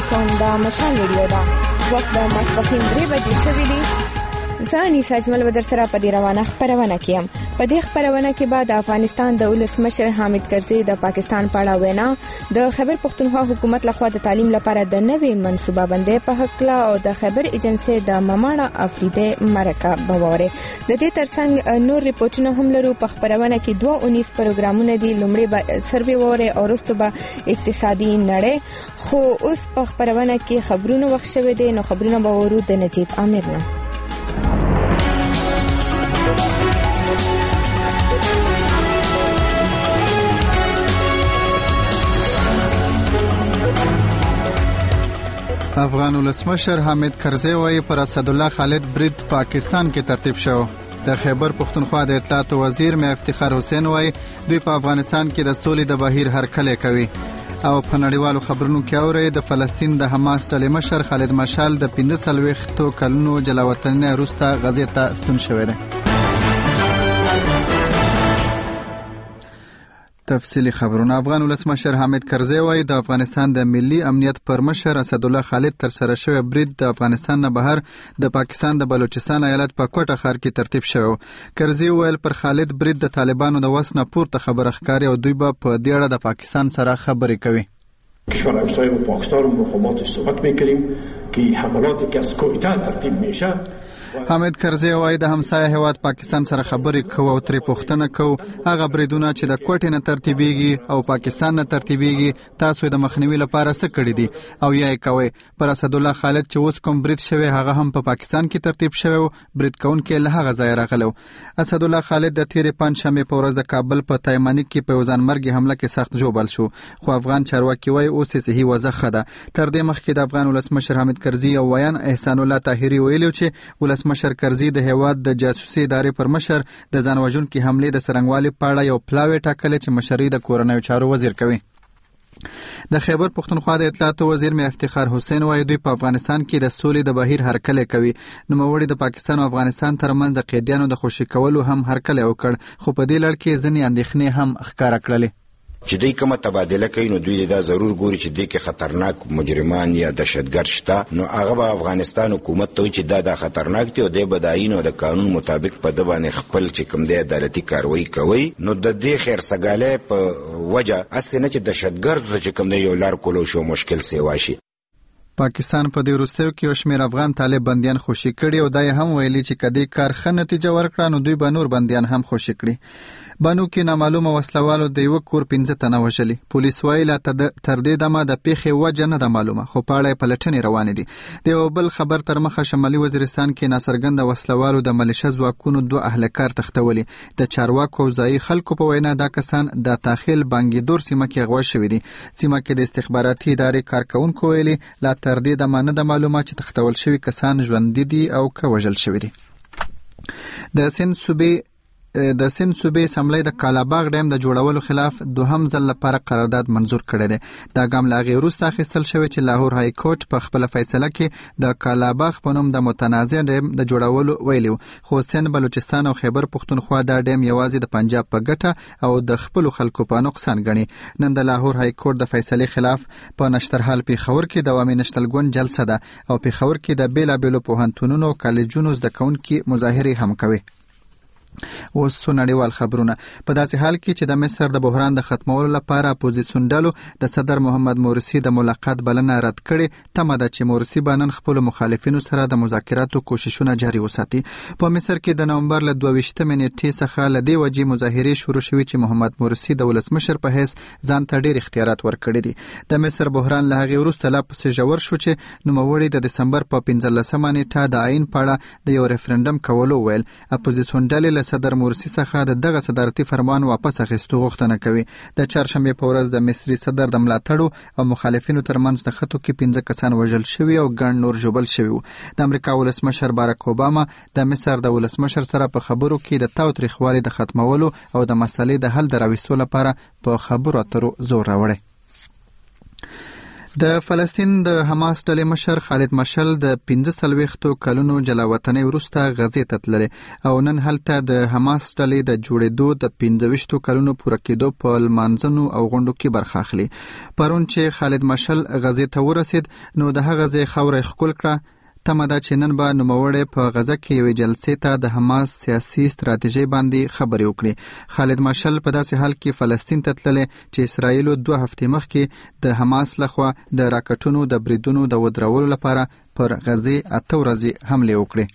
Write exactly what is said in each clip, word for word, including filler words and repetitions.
کوم دا مشال ویډیو دا وخت د ماسپښین درې بجې شوي دي. زه انیسه اجمل به در سره په دې روانه خپرونه کې یم. په دې خپرونه کې به د افغانستان د ولسمشر حامد کرزي د پاکستان په اړه وینا، د خیبر پښتونخوا حکومت لخوا د تعلیم لپاره د نوې منصوبه بندۍ په هکله او د خیبر ایجنسۍ د مماڼه افریدي مرکه به واورئ. د دې ترڅنګ نور ریپورټونه هم لرو. په خپرونه کې دوه اونیس پروګرامونه دي. لومړی به سروې واورئ او وروسته به اقتصادي نړۍ. خو اوس په خپرونه کې خبرونه وخت شوي دي، نو خبرونه به ورو د نجیب عامر نه. افغان ولسمشر حامد کرزي وايي پر اسدالله خالد برید پاکستان کې ترتیب شو. د خیبر پښتونخوا د اطلاعات وزیر مې افتخار حسین وايي دوی په افغانستان کې د سولې د بهیر هرکلی کوي. او په نړیوالو خبرونو کې اوري د فلسطین د حماس ډلې مشر خالد مشال د پنځه څلوېښتو کلونو جلاوطنۍ وروسته غزې ته ستون شوی دی. تفصیلی خبرونه. افغان ولسمشر حامد کرزي وايي د افغانستان د ملي امنیت پر مشر اسدالله خالد تر سره شوی برید د افغانستان نه بهر د پاکستان د بلوچستان ایالت په کوټه ښار کې ترتیب شوی. کرزي ویل پر خالد برید د طالبانو د وس نه پورته خبره ښکاري او دوی به په دې اړه د پاکستان سره خبرې کوي. کشور همسایه با پاکستان و مقاماتش صحبت میکنیم که حملاتی که از کویته ترتیب میشه. حامد کرزي وايي د همسایه هیواد پاکستان سره خبرې کوو او ترې پوښتنه کوو هغه بریدونه چې د کوټې نه ترتیبېږي او پاکستان نه ترتیبېږي تاسو د مخنیوي لپاره څه کړي دي او یا یې کوئ. پر اسدالله خالد چې اوس کوم برید شوی هغه هم په پاکستان کې ترتیب شوی و. برید کوونکی له هغه ځایه راغلی. اسدالله خالد د تېرې پنجشنبې په ورځ د کابل په تایماني کې په یو ځانمرګي حمله کې سخت ژوبل شو، خو افغان چارواکي وايي اوس یې صحي وضع ښه ده. تر دې مخکې د افغان ولسمشر حامد کرزي او ویان احسان الله طاهري ویلي چې ولسمشر کرزي د هیواد د جاسوسي ادارې پر مشر د ځان وژونکي حملې د څرنګوالي په اړه یو پلاوی ټاکلی چې مشري د کورنیو چارو وزیر کوي. د خیبر پښتونخوا د اطلاعات وزیر مې افتخار حسین وايي دوی په افغانستان کې د سولې د بهیر هرکلی کوي. نوموړي د پاکستان او افغانستان ترمنځ د قیدیانو د خوشي کولو هم هرکلی وکړ، خو په دې لړ کې ځینې اندېښنې هم ښکاره کړلې. چې دوی کومه تبادله کوي نو دوی دا ضرور ګوري چې دوی کې خطرناک مجرمان یا دهشتګرد شته، نو هغه به افغانستان حکومت ته وایي چې دا دا خطرناک دی او دی به د آیین او د قانون مطابق په ده باندې خپل چې کوم دی عدالتي کاروایي کوي. نو د دې خیرسګالۍ په وجه هسې نه چې دهشتګرد ته چې کوم دی یو لار کولو شو مشکل سیوا شي. پاکستان په دې وروستیو کې یو شمېر افغان طالب بندیان خوشي کړي او دا یې هم ویلي چې که دې کار ښه نتیجه ورکړه نو دوی به نور بندیان هم خوشي کړي. بانو کې نامعلومه وسلوالو د یوه کور پنځه تنه وژلي. پولیس وایي لا تر دې دمه د پیښې وجه نه ده معلومه، خو په اړه یې پلټنې روانې دي. د یو بل خبر تر مخه شمالي وزیرستان کې ناڅرګنده وسلوالو د ملیشه ځواکونو دوه اهلکار تښتولي. د چارواکو او ځایي خلکو په وینا دا کسان د تاخیل بانګیدور سیمه کې اغوا شوي دي. سیمه کې د استخباراتي ادارې کارکونکو ویلي لا تر دې دمه نه ده معلومه چې تښتول شوي کسان ژوندي دي او که وژل شوي دي. د سند صوبې د سند صوبې اسمبلی د کالاباغ ډیم د جوړولو خلاف دوهم ځل لپاره قرارداد منظور کړی دی. دا ګام له هغې وروسته اخیستل شوی چې لاهور های کورټ په خپله فیصله کې د کالاباغ په نوم د متنازع ډیم د جوړولو ویلي و، خو سند، بلوچستان او خیبر پښتونخوا دا ډیم یوازې د پنجاب په ګټه او د خپلو خلکو په نقصان ګڼي. نن د لاهور های کورټ د فیصلې خلاف په نشترحال پیښور کې د عوامي نشتلګون جلسه ده او پیښور کې د بیلابیلو پوهنتونونو او کالجونو زده کوونکي مظاهرې هم کوي. اوس څو نړیوال خبرونه. په داسې حال کې چې د مصر د بحران د ختمولو لپاره اپوزیسیون ډلو د صدر محمد مرسي د ملاقات بلنه رد کړې، تمه ده چې مرسي به نن خپلو مخالفینو سره د مذاکراتو کوششونه جاري وساتي. په مصر کې د نومبر له دوه ویشتمې نیټې څخه له دې وجې مظاهرې شروع شوي چې محمد مرسي د ولسمشر په حیث ځان ته ډېر اختیارات ورکړي دي. د مصر بحران له هغې وروسته لا پسې ژور شو چې نوموړي د دسمبر په پنځلسمه نیټه د آیین په اړه د یو ریفرنډم کولو ویل. اپوزیسیون ډلې له صدر مرسي څخه د دغه صدارتي فرمان واپس اخیستو غوښتنه کوي. د چهارشنبې په ورځ د مصري صدر د ملاتړو او مخالفینو ترمنځ د خټو کې پنځه کسان وژل شوي او ګڼ نور ژوبل شوي وو. د امریکا ولسمشر باراک اوباما د مصر د ولسمشر سره په خبرو کې د تاوتریخوالي د ختمولو او د مسلې د حل د راوستلو لپاره په خبرو اترو زور راوړی. د فلسطین د حماس ډلې مشر خالد مشعل د پنځه څلوېښتو کلونو جلاوطنۍ وروسته غزې ته تللی او نن هلته د حماس ډلې د جوړېدو د پنځه ویشتو کلونو پوره کېدو په لمانځنو او غونډو کې برخه اخلي. پرون چې خالد مشعل غزې ته ورسېد نو د هغه ځای خاوره یې ښکل کړه. تمه ده چې نن به نوموړی په غزه کې یوې جلسې ته د حماس سیاسي ستراتیژۍ باندې خبرې وکړي. خالد مشعل په داسې حال کې فلسطین ته تللی چې اسرائیلو دوه هفتې مخکې د حماس لخوا د راکټونو د بریدونو د ودرولو لپاره پر غزې اته ورځې حملې وکړې.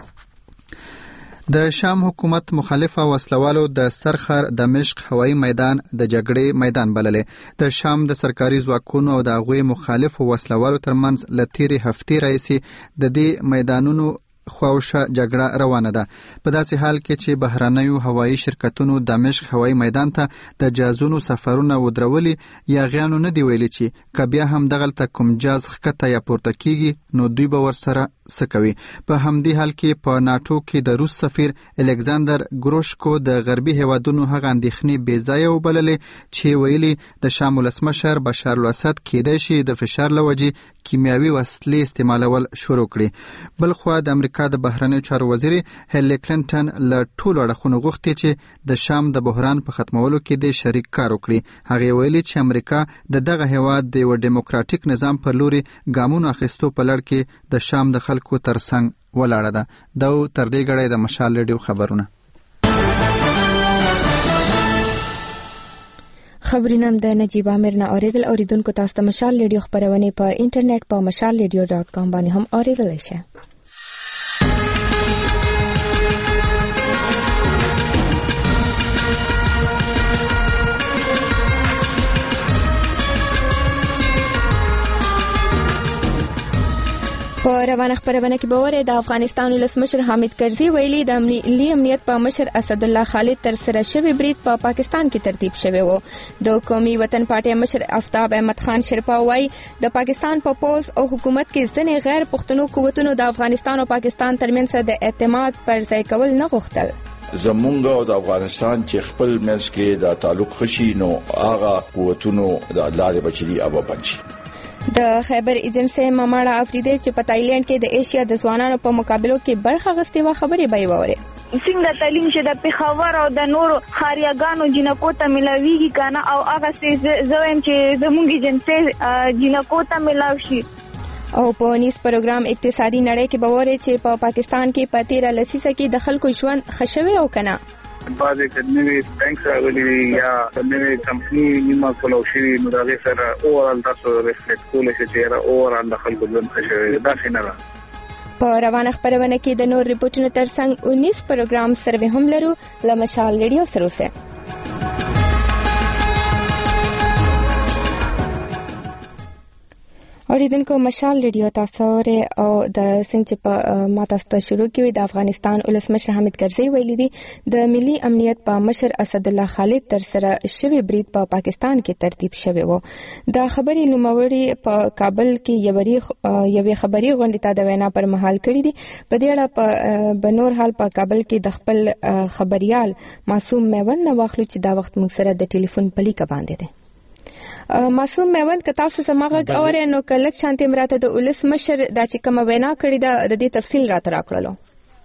د شام حکومت مخالفه وسلوالو د سرخر دمشق هوایي میدان د جګړې میدان بللې. د شام د سرکاري ځواکونو او د هغوی مخالفو وسلوالو ترمنځ له تېرې هفتې راهیسې د دې میدانونو خواوشه جګړه روانه ده. په داسې حال کې چې بهرنیو هوایي شرکتونو دمشق هوایي میدان ته د جازونو سفرونه ودرولي، یاغیانو نه دی ویلي چې که بیا هم دغلته کوم جاز ښکته یا پورته کیږي نو دوی به ورسره څه کوي. په همدې حال کې په ناټو کې د روس سفیر الکساندر ګروشکو د غربي هیوادونو هغه اندېښنې بې ځایه وبللې چې ویلي د شام ولسمشر بشار الاسد کېدای شي د فشار له وجې کیمیاوي وسلې استعمالول شروع کړي. بلخوا د امریکا د بهرنیو چارو وزیر هیلری کلینټن له ټولو اړخونو غوښتي چې د شام د بحران په ختمولو کې د شریک کار وکړي. هغې ویلي چې امریکا د دغه هیواد د یو ډیموکراتیک نظام پر لوري ګامونو اخیستو په لړ کې د شام د خلکو ترڅنګ ولاړه ده. دا تر دې ګړی د مشال ریډیو خبرونه. خبرونه د نجیب عامر نه اوریدل. اوریدونکو تاسو ته مشال ریډیو خبرونه په انټرنیټ په مشال ریډیو ډاټ کام باندې هم اوریدلی شئ. په روانه خبرونه کې به وره د افغانستان ولسمشر حامد کرزي ویلي د ملي امنیت په مشر اسد الله خالد تر سره شوی برید په پا پاکستان کې ترتیب شوی وو. د قومي وطن پارټي مشر آفتاب احمد خان شرپا وایي د پاکستان په پوز او حکومت کې ځینې غیر پښتنو قوتونو د افغانستان او پاکستان ترمنځ د اعتماد پر ځای کول نه غوښتل. زمونږ او د افغانستان چې خپل منځ کې د تعلق خشي نو هغه قوتونو د لارې بچلي ابا بنشي. د خیبر ایجنسی ماماړه افریدی چې په تایلند کې د ایشیا د ځوانانو په مقابلو کې برخه غستې و خبرې به وره. څنګه تعلیم چې د پیښور او د نورو خاریاګانو جنکو ته ملاویږي کنه او هغه څه زویم چې زموږ ایجنسی جنکو ته ملاوي شي. او په نیس پروګرام اقتصادي نړۍ کې به وره چې په پا پاکستان کې په تیره لسیزه کې د خلکو ژوند ښه او کنه. بعضې نوې بینک راغلي یا نوې کمپني نیمه کولو شوي نو د هغې سره اوورال تاسو ریفلیکټ کولی شئ چې یاره اوورال د خلکو ژوند ښه شوی داسې نه ده. په روانه خپرونه کې د نور ریپورټونو ترڅنګ اونیس پروګرام سروې هم لرو. له مشال ریډیو سره اوسئ. اوریدونکو مشال ریډیو تاسو او د څنګه په ماتاسته شروع کیوي د افغانستان ولسمشر حامد کرزي ویلي دي د ملي امنیت په مشر اسد الله خالد تر سره شوی برید په پا پاکستان کې ترتیب شوی وو. دا خبري نوموړي په کابل کې یوري یوې خبري غونډې ته د وینا پر مهال کړې دي. په دې اړه په بنور حال په کابل کې د خپل خبريال معصوم میوند نه واخلو چې دا وخت موږ سره د ټلیفون په لیکه باندې دی. معصوم میوند که تاسو سماغه اورئ نو کلک شانتي مراته د ولس مشر د چې کوم وینا کړی دا د دې تفصیل راته راکړلو.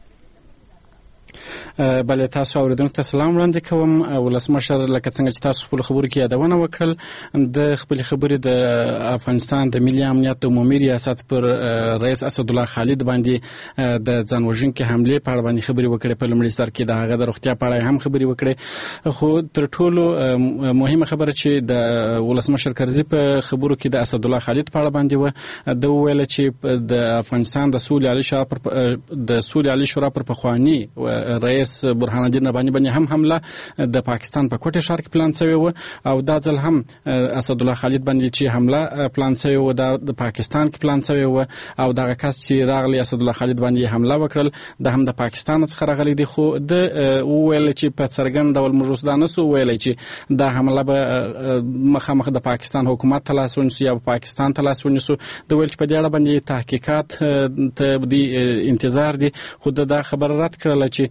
بل تاسو اوریدونکو ته سلام وړاندې کوم. ولسمشر لکه څنګه چې تاسو خپل خبرو کې یادونه وکړل د خپل خبرې د افغانستان د ملي امنیت عمومي ریاست پر رئیس اسد الله خالد باندې د ځانوژونکو حمله په اړه باندې خبرې وکړې. په لومړي سر کې د هغه د روغتیا په اړه هم خبرې وکړې. خو تر ټولو مهمه خبره چې د ولسمشر کرزي په خبرو کې د اسد الله خالد په اړه باندې و د ویل چې د افغانستان د سولې عالی شورا پر د سولې عالی شورا پر پخوانی رئیس برهان الدین رباني باندې هم حمله د پاکستان په کوټه ښار کې پلان شوی و او دا ځل هم اسد الله خالد باندې چې حمله پلان شوی و د پاکستان کې پلان شوی و او دغه کس چې راغلی اسد الله خالد باندې حمله وکړل د هم د پاکستان څخه راغلی دی. خو د ویل چې په څرګند ډول موږ اوس دا نسو ویلی چې دا حمله به مخامخ د پاکستان حکومت ته لاس ونیسو یا پاکستان ته لاس ونیسو. د ویل چې په دې اړه باندې تحقیقات ته د انتظار دي. خو دا خبر رد کړل چې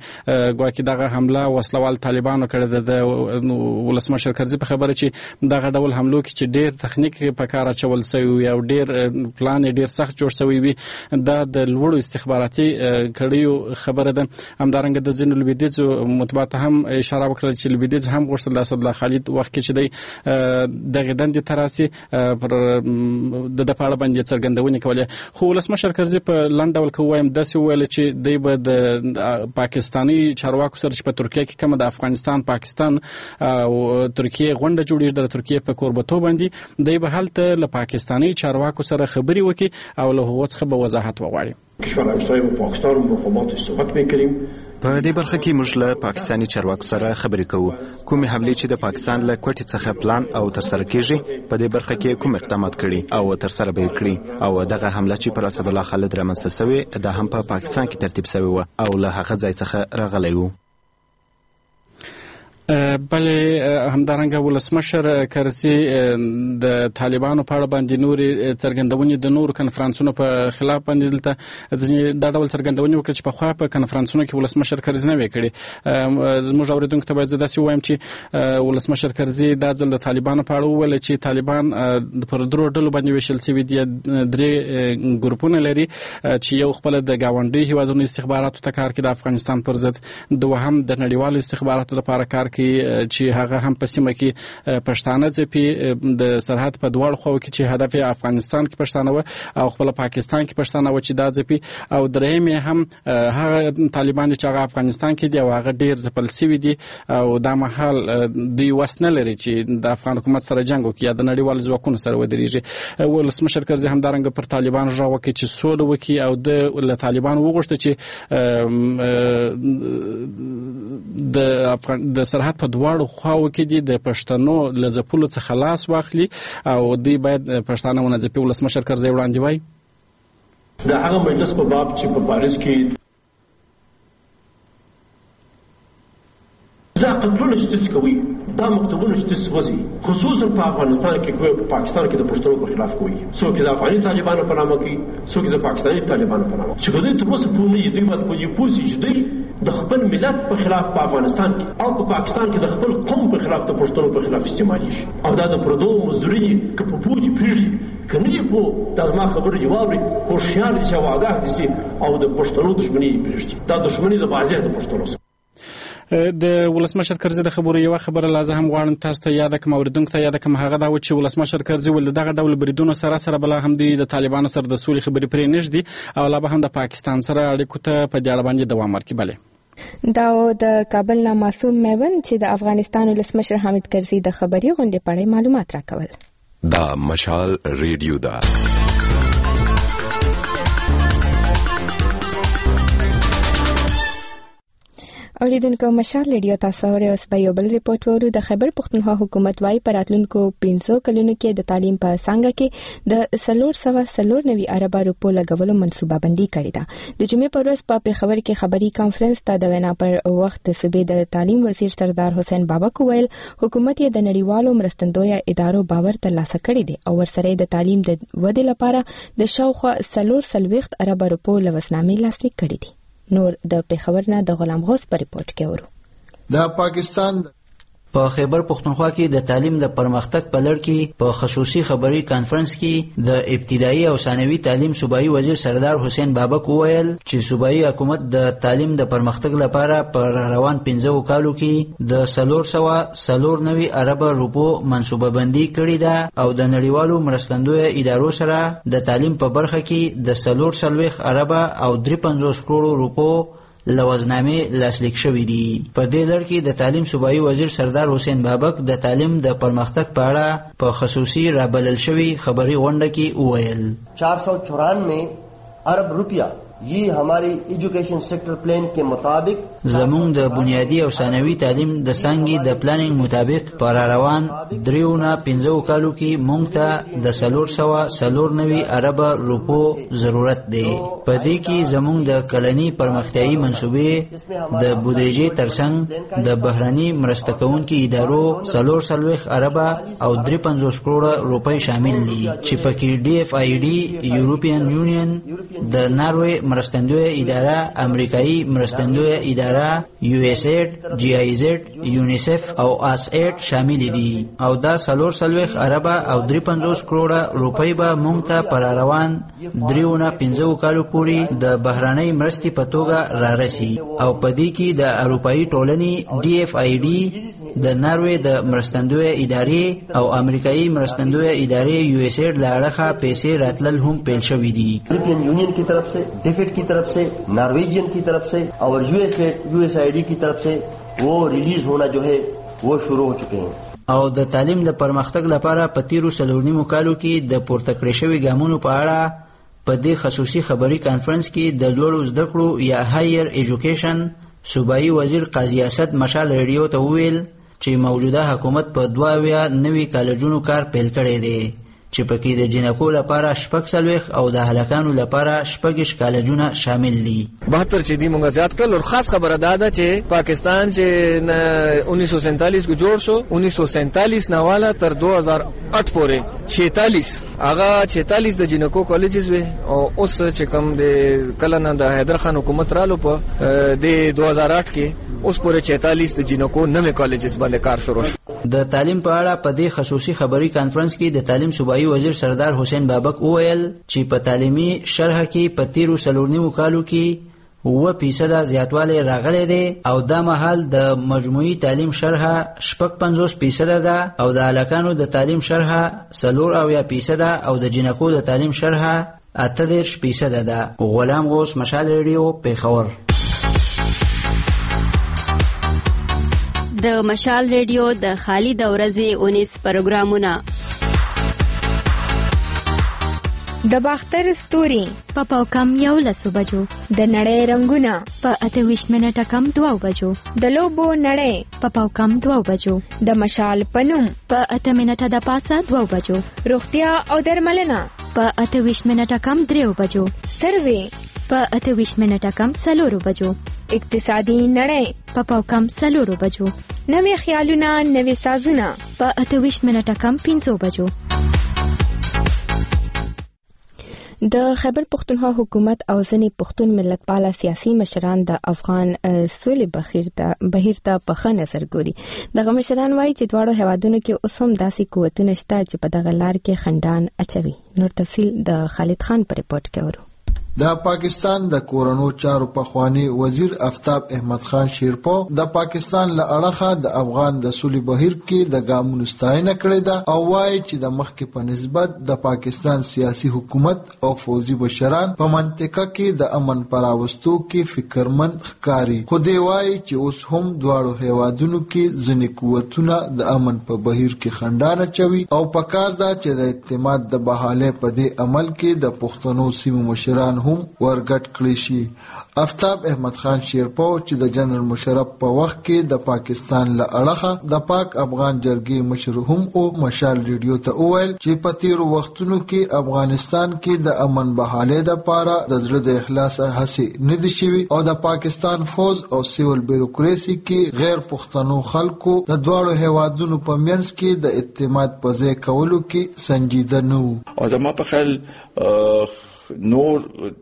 ګواکې دغه حمله وسلوال طالبانو کړې ده. د ولسمشر کرزي په خبره چې دغه ډول حملو کې چې ډېر تخنیک په کار اچول شوی وي او ډېر پلان ډېر سخت جوړ شوی وي دا د لوړو استخباراتي کړیو خبره ده. همدارنګه د ځینو لویدیځو مطبوعاتو هم اشاره وکړه چې لویدیځ هم غوښتل د اسدالله خالد وخت کې چې دی دغه دندې ته راسي پر د د پاړه باندې څرګندونې کولې. خو ولسمشر کرزي په لنډ ډول کې وایم داسې وویل چې دی به د پاکستاني چارواکو سره چې په ترکیه کې کومه د افغانستان پاکستان او ترکیه غونډه جوړېږي د ترکیه په کوربتو باندې دی به هلته له پاکستاني چارواکو سره خبرې وکړي او له هغو څخه به وضاحت وغواړي. کشور همسایه با پاکستان مقامات صحبت میکنیم. په دې برخه کې موږ له پاکستاني چارواکو سره خبرې کوو. کومې حملې چې د پاکستان له کوټې څخه پلان او ترسره کیږي په دې برخه کې کوم اقدامات کړي او ترسره به کړي او دغه حمله چې پر اسدالله خالد رامنځته شوې دا هم په پاکستان کې ترتیب شوی و او له هغه ځای څخه راغلی و. بلې همدارنګه ولسمشر کرزي د طالبانو په اړه باندې نورې څرګندونې د نورو کنفرانسونو په خلاف باندې دلته ځینې دا ډول څرګندونې وکړي چې پخوا په کنفرانسونو کې ولسمشر کرزي نه وې کړې. زموږ اورېدونکو ته باید زه داسې ووایم چې ولسمشر کرزي دا ځل د طالبانو په اړه وویل چې طالبان پر درو ډلو باندې ویشل شوي دي. درې ګروپونه لري چې یو خپله د ګاونډیو هیوادونو استخباراتو ته کار کوي د افغانستان پر ضد، دوهم د نړیوالو استخباراتو لپاره کار چې هغه هم په سیمه کې پښتانه ځپي د سرحد په دواړو خواو کې چې هدف افغانستان کې پښتانه و او خپل پاکستان کې پښتانه و چې دا ځپي، او درېیم هم هغه طالبان چې هغه افغانستان کې دي او هغه ډیر ځپل شوي دي او دا مهال دوی وس نه لري چې د افغان حکومت سره جنګ وکړي یا د نړیوالو ځواکونو سره ودرېږي. ولسمشر کرزي همدارنګه پر طالبان غږ وکړي چې سوله وکړي او د له طالبان وغوښته چې د د سرحد په دواړو خواو کې دي د پښتنو له ځپلو څخه خلاص واخلي او دوی باید پښتانه ونه ځپي. ولسمشر کرزي وړاندې وایي د هغه مجلس په باب چې په پاریس کې دا قدرونه چې کوي دا مکتوبونه چې وځي خصوصا په افغانستان کې کوي په پاکستان کې د پښتنو په خلاف کوي، څوک د افغاني طالبانو په نامه کوي څوک د پاکستاني طالبانو په نامه، چې دوی ته اوس په موږ دوی باید په دې پوسي چې دوی د خپل ملت په خلاف په افغانستان کې او په پاکستان کې د خپل قوم په خلاف د پښتنو په خلاف استعمالي شي او دا د پردو مزدوري که په پوجي پریږدي کني په تاسو خبره جواب او خیال دي چې واګه دي او د پښتنو دښمني پریږدي. دا دښمني د بعضه د پښتنو د ولسمشر کرزي د خبرو یو خبره لازم هم غواړم تاسو ته یاد کړم اوریدونکو ته یاد کړم هغه دا و چې ولسمشر کرزي ول دغه ډول بریدونو سره سره بل هم د طالبانو سره د سولې خبرې پرې نږدې او لا به هم د پاکستان سره اړیکو ته په دې اړه باندې دوام ورکړي. بله دا د کابل نه معصوم میون چې د افغانستان ولسمشر حامد کرزي د خبري غونډې په اړه معلومات راکول. دا مشال ریډیو دا اوریدونکو مشال ریډیو تاسو اورئ. اوس به یو بل ریپورت وورو. د خیبر پښتونخوا حکومت وايي په راتلونکو پنځو کلونو کې د تعلیم په څانګه کې د سلور سوه سلور نوي اربه روپو لګولو منصوبه بندي کړې ده. د جمعې پر ورځ په پېښور کې خبري کانفرنس ته د وینا پر وخت د صوبې د تعلیم وزیر سردار حسین بابک وویل حکومت یې د نړیوالو مرستندویه ادارو باور ترلاسه کړی دی او ورسره د تعلیم د ودې لپاره د شاوخوا سلور سلويخت اربه روپو لوسنامې لاسلیک کړې دي. نور د پېښور نه د غلام غوث په ریپورت کې ورو. د پاکستان په خیبر پښتونخوا کې د تعلیم د پرمختګ په لړ کې په خصوصي خبري کانفرنس کې د ابتدایي او ثانوي تعلیم صوبایي وزیر سردار حسین بابک وویل چې صوبایي حکومت د تعلیم د پرمختګ لپاره پر روان پنځو کالو کې د سلور سوه سلور نوي اربه روپو منصوبه بندي کړې ده او د نړیوالو مرستندویه ادارو سره د تعلیم په برخه کې د سلور سلويخ اربه او درې پنځوس کروڑو روپو لوزنامې لاسلیک شوې دي. په دې لړ کې د تعلیم صوبایي وزیر سردار حسین بابک د تعلیم د پرمختګ په اړه په خصوصي رابلل شوی خبري غونډه کې وویل چار سو چورانوے ارب روپیہ یہ ہماری ایجوکیشن سیکٹر پلان کے مطابق زمون د بنیادی او ثانوي تعلیم د څنګه د پلانینګ مطابق پر روان دریونه پنځو کالو کې مونږ ته د سلور سوه سلور نوي اربه روپو ضرورت دی. په دې کې زمون د کلنی پرمختیايي منصوبې د بودیجې ترڅنګ د بهرني مرسته کوونکو ادارو سلور سلويخ اربه او درې پنځوس کروڑه روپۍ شامل دي چې پکې ډي اف آی ډي، یورپین یونین، د ناروې مرستندوی اداره، امریکایي مرستندوی اداره، یو اس ایډ، جی آی زد، یونیسف او اس ایډ شامل دي او دا څلور څلوېښت اربه او درې پنځوس کروڑه روپۍ به موږ ته پر روان دریو نه پنځو کالو پورې د بهرنۍ مرستې په توګه رارسي او په دې کې د اروپایي ټولنې ډي اف آی ډي، د ناروې د مرستندوی ادارې او امریکایي مرستندوی ادارې یو ایس ایډ له اړخه پیسې راتلل هم پیل شوي دي. European union की तरफ से, डेफिड की तरफ से, नॉर्वेजियन की तरफ से और यूएसए यूएसआईडी की तरफ से वो रिलीज होना जो है वो शुरू हो चुके हैं. او د تعلیم د پرمختګ لپاره په تیرو څلور نیمو کالو کې د پورته کړې شوي ګامونو په اړه په دې خصوصي خبري کانفرنس کې د لوړو زده کړو یا هایر ایجوکیشن صوبایي وزیر قاضي اسد مشال ریډیو ته وویل چې موجوده حکومت په دوه اویا نوي کالجونو کار پیل کړی دی چې پکې د جنکو لپاره شپږ څلوېښت او د هلکانو لپاره شپږ کالجونه شامل دي. بهتر چې دی مونږ زیات کړل او خاص خبره دا ده چې پاکستان چې उन्नीस सौ सैंतालीस کو جوړ شو उन्नीस सौ सैंतालीस نه والا تر दो हज़ार आठ پورې छियालीस هغه छियालीस د جنکو کالجز وي او اوس چې کوم د کله نه د حیدر خان حکومت رالو په د दो हज़ार आठ کې اوس پورې छियालीस د جنکو نوې کالجز باندې کار شروع شو. د تعلیم په اړه په دې خصوصي خبري کانفرنس کې د تعلیم صوبایي وزیر سردار حسین بابک وویل چې په تعلیمي شرح کې په تیرو څلور نیمو کالو کې اووه فیصده زیاتوالی راغلی دی او دا مهال د مجموعي تعلیم شرح شپږ پنځوس فیصده ده او د هلکانو د تعلیم شرح څلور اویا فیصده او د جنکو د تعلیم شرح اته دېرش فیصده ده. غلام غوث، مشال ریډیو، پیښور. د مشال ریډیو د خالي د ورځې اونیس پروګرامونه: د باختر ستوري په پاو کم یو لسو بجو، د نړۍ رنگونه په اته ویشت منټه کم دوو بجو، د لوبو نړۍ په پاو کم دوو بجو، د مشال پنوم په اته منټه د پاسه دوو بجو، روغتیا او درملنه په اته ویشت منټه کم دریو بجو، سروې په اته ویشت منټه کم څلورو بجو، اقتصادي نړۍ په پاو کم څلورو بجو، نوې خیالونه نوې سازونه په اته ویشت منټه کم پنځو بجو. د خیبر پختونخوا حکومت او ځینې پښتون ملتپاله سیاسي مشران د افغان سولې بهیر ته بهیر ته په ښه نظر ګوري. دغه مشران وایي چې دواړو هیوادونو کې اوس هم داسې قوتونه شته چې په دغه لار کې خنډان اچوي. نور تفصیل د خالد خان په رپورټ کې اورو. د پاکستان د کورونو چارو پخوانی وزیر آفتاب احمد خان شیرپو د پاکستان له اړخه د افغان د سولې بهیر کې د ګامونو ستاینه کړې ده او وایي چې د مخکې په نسبت د پاکستان سیاسي حکومت او فوزي مشران په منطقه کې د امن پراوستو کې فکرمند ښکاري. خو دی وایي چې اوس هم دواړو هیوادونو کې ځینې قوتونه د امن په بهیر کې خنډان اچوي او پکار ده چې د اعتماد د بحالې په دې عمل کې د پښتنو سیمو مشران هم ورګټ کړی شي. آفتاب احمد خان شیرپو چې د جنرال مشرف په وخت کې د پاکستان له اړخه د پاک افغان جرګې مشر هم او مشال ریډیو ته وویل چې په تیرو وختونو کې افغانستان کې د امن بحالې لپاره د زړه د اخلاص هڅې نه دي شوي او د پاکستان فوج او سیول بیروکراسي کې غیر پښتنو خلکو د دواړو هیوادونو په منځ کې د اعتماد په ځای کولو کې سنجیده نه وو. او زما په خیال نور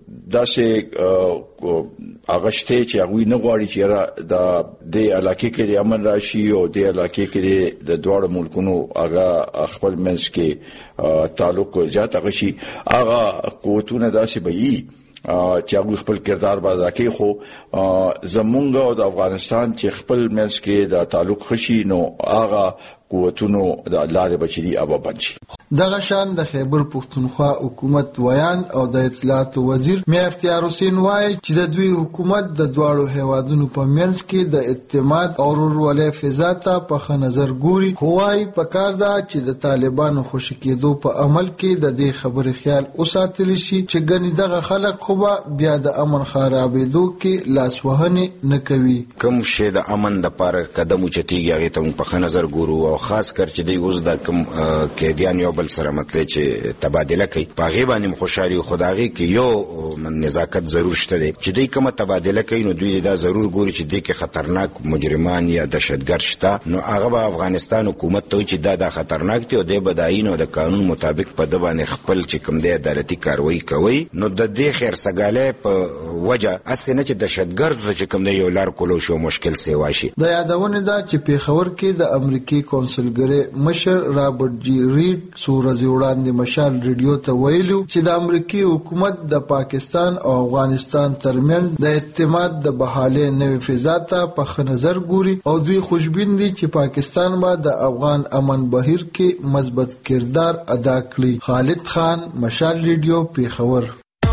داسې اغشته چې هغه نه غواړي چې را د د علاقې کې د امن راشي او د علاقې کې د دواړو ملکونو هغه خپل منځ کې تعلق زیات غشي هغه قوتونه داسې به چې هغه خپل کردار باندې کوي. خو زمونږ او د افغانستان چې خپل منځ کې د تعلق خشي نو هغه قوتونو د لارې بچري ابا بنشي. دغه شان د خیبر پختونخوا حکومت ویان او د اطلاعات وزیر میا افتیار حسین وایي چې د دوی حکومت د دواړو هیوادونو په منځ کې د اعتماد او ورورولۍ فضا ته په ښه نظر ګوري. خو وایي پکار ده چې د طالبانو خوشي کېدو په عمل کې د دې خبرې خیال وساتل شي چې ګنې دغه خلک خو به بیا د امن خرابېدو کې لاسوهنې نه کوي. کوم شی د امن د لپاره قدم اوچتېږي هغې ته موږ په ښه نظر ګورو او خاص کر چې دی اوس د کوم قیدیان یو بل سره مطلب چې تبادله کوي په غیبه باندې خوشالي خدایي کې یو نزاکت ضرور شته دی چې دوی کومه تبادله کوي نو دوی دا ضرور ګوري چې دی کې خطرناک مجرمان یا دهشتګر شته نو هغه به افغانستان حکومت ته چې دا د خطرناک دی او د بداین او د قانون مطابق په د باندې خپل چې کوم دی عدالتي کاروایی کوي نو د دې خیر سګاله په وجه اسنه چې دهشتګر چې کوم دی یو لار کولو شو مشکل سیوا شي د یادونه دا چې پیښور کې د امریکای کونسلګری مشر رابرټ جی ریډ سورز وړاندې مشال ریډیو ته ویلو چې د امریکای حکومت د پاکستان او افغانستان ترمنځ د اعتماد د بحاله نوې فضا ته په نظر ګوري او دوی خوشبین دي چې پاکستان به د افغان امن بهیر کې مثبت کردار ادا کړي. خالد خان، مشال ریډیو، پیښور.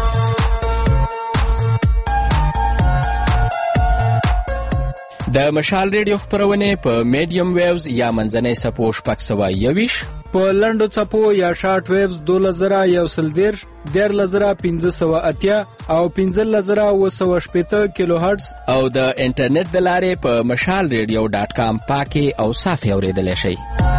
د مشال ریډیو خبرونه په میډیم ویوز یا منځنۍ سپو شپږ سوه یوویش، په لنډو څپو یا شارټ ویوز دولس زره یو سل دیرش، دیارلس زره پنځه سوه اتیا او پنځلس زره اووه سوه شپېته کیلو هرټز او د انټرنیټ د لارې په مشال ریډیو ډاټ کام پاکي او صافي اوریدلی شئ.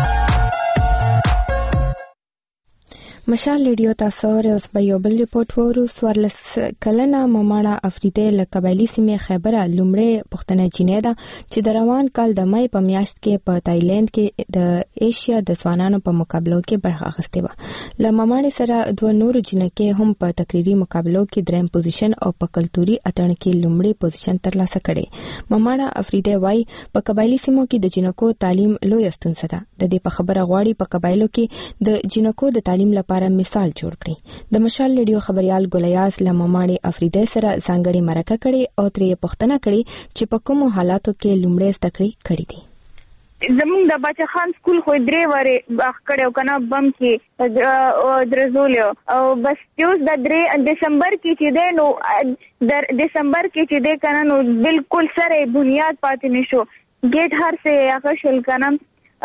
مشال ریډیو تاسو اوس به یو بل ریپورت وورو. سوارلس کلنه مماړه افریدی له قبایلي سیمې خیبره لومړی پښتنه جینۍ ده چې د روان کال د مای په میاشت کې په تایلند کې د ایشیا د ځوانانو په مقابلو کې برخه اخیستې وه. له مماړې سره دوه نور جینکې هم په تقریري مقابلو کې دریم پوزیشن او په کلتوري اتڼ کې لومړی پوزیشن ترلاسه کړي. مماړه افریدی وايي په قبایلي سیمو کې د جینکو تعلیم لوی ستونزه ده. د دې په خبره غواړي په قبایلو کې د جینکو د تعلیم لپاره مثال جوړ کړي. د مشال ریډیو خبريال ګولیاس له مماړې افریدی سره ځانګړي مرکه کړي او ترې پوښتنه کړي چې په کومو حالاتو کې لومړی زده کړې کړې دي. زمونږ د باچا خان سکول خو درې واره باخ کړو کنه بم کې درزولیو او بس یوز د درې دسمبر کې چې دی نو د دسمبر کې چې دی کنه نو بالکل سره بنیاد پاتې نشو ګیټ هر څه هغه شل کنه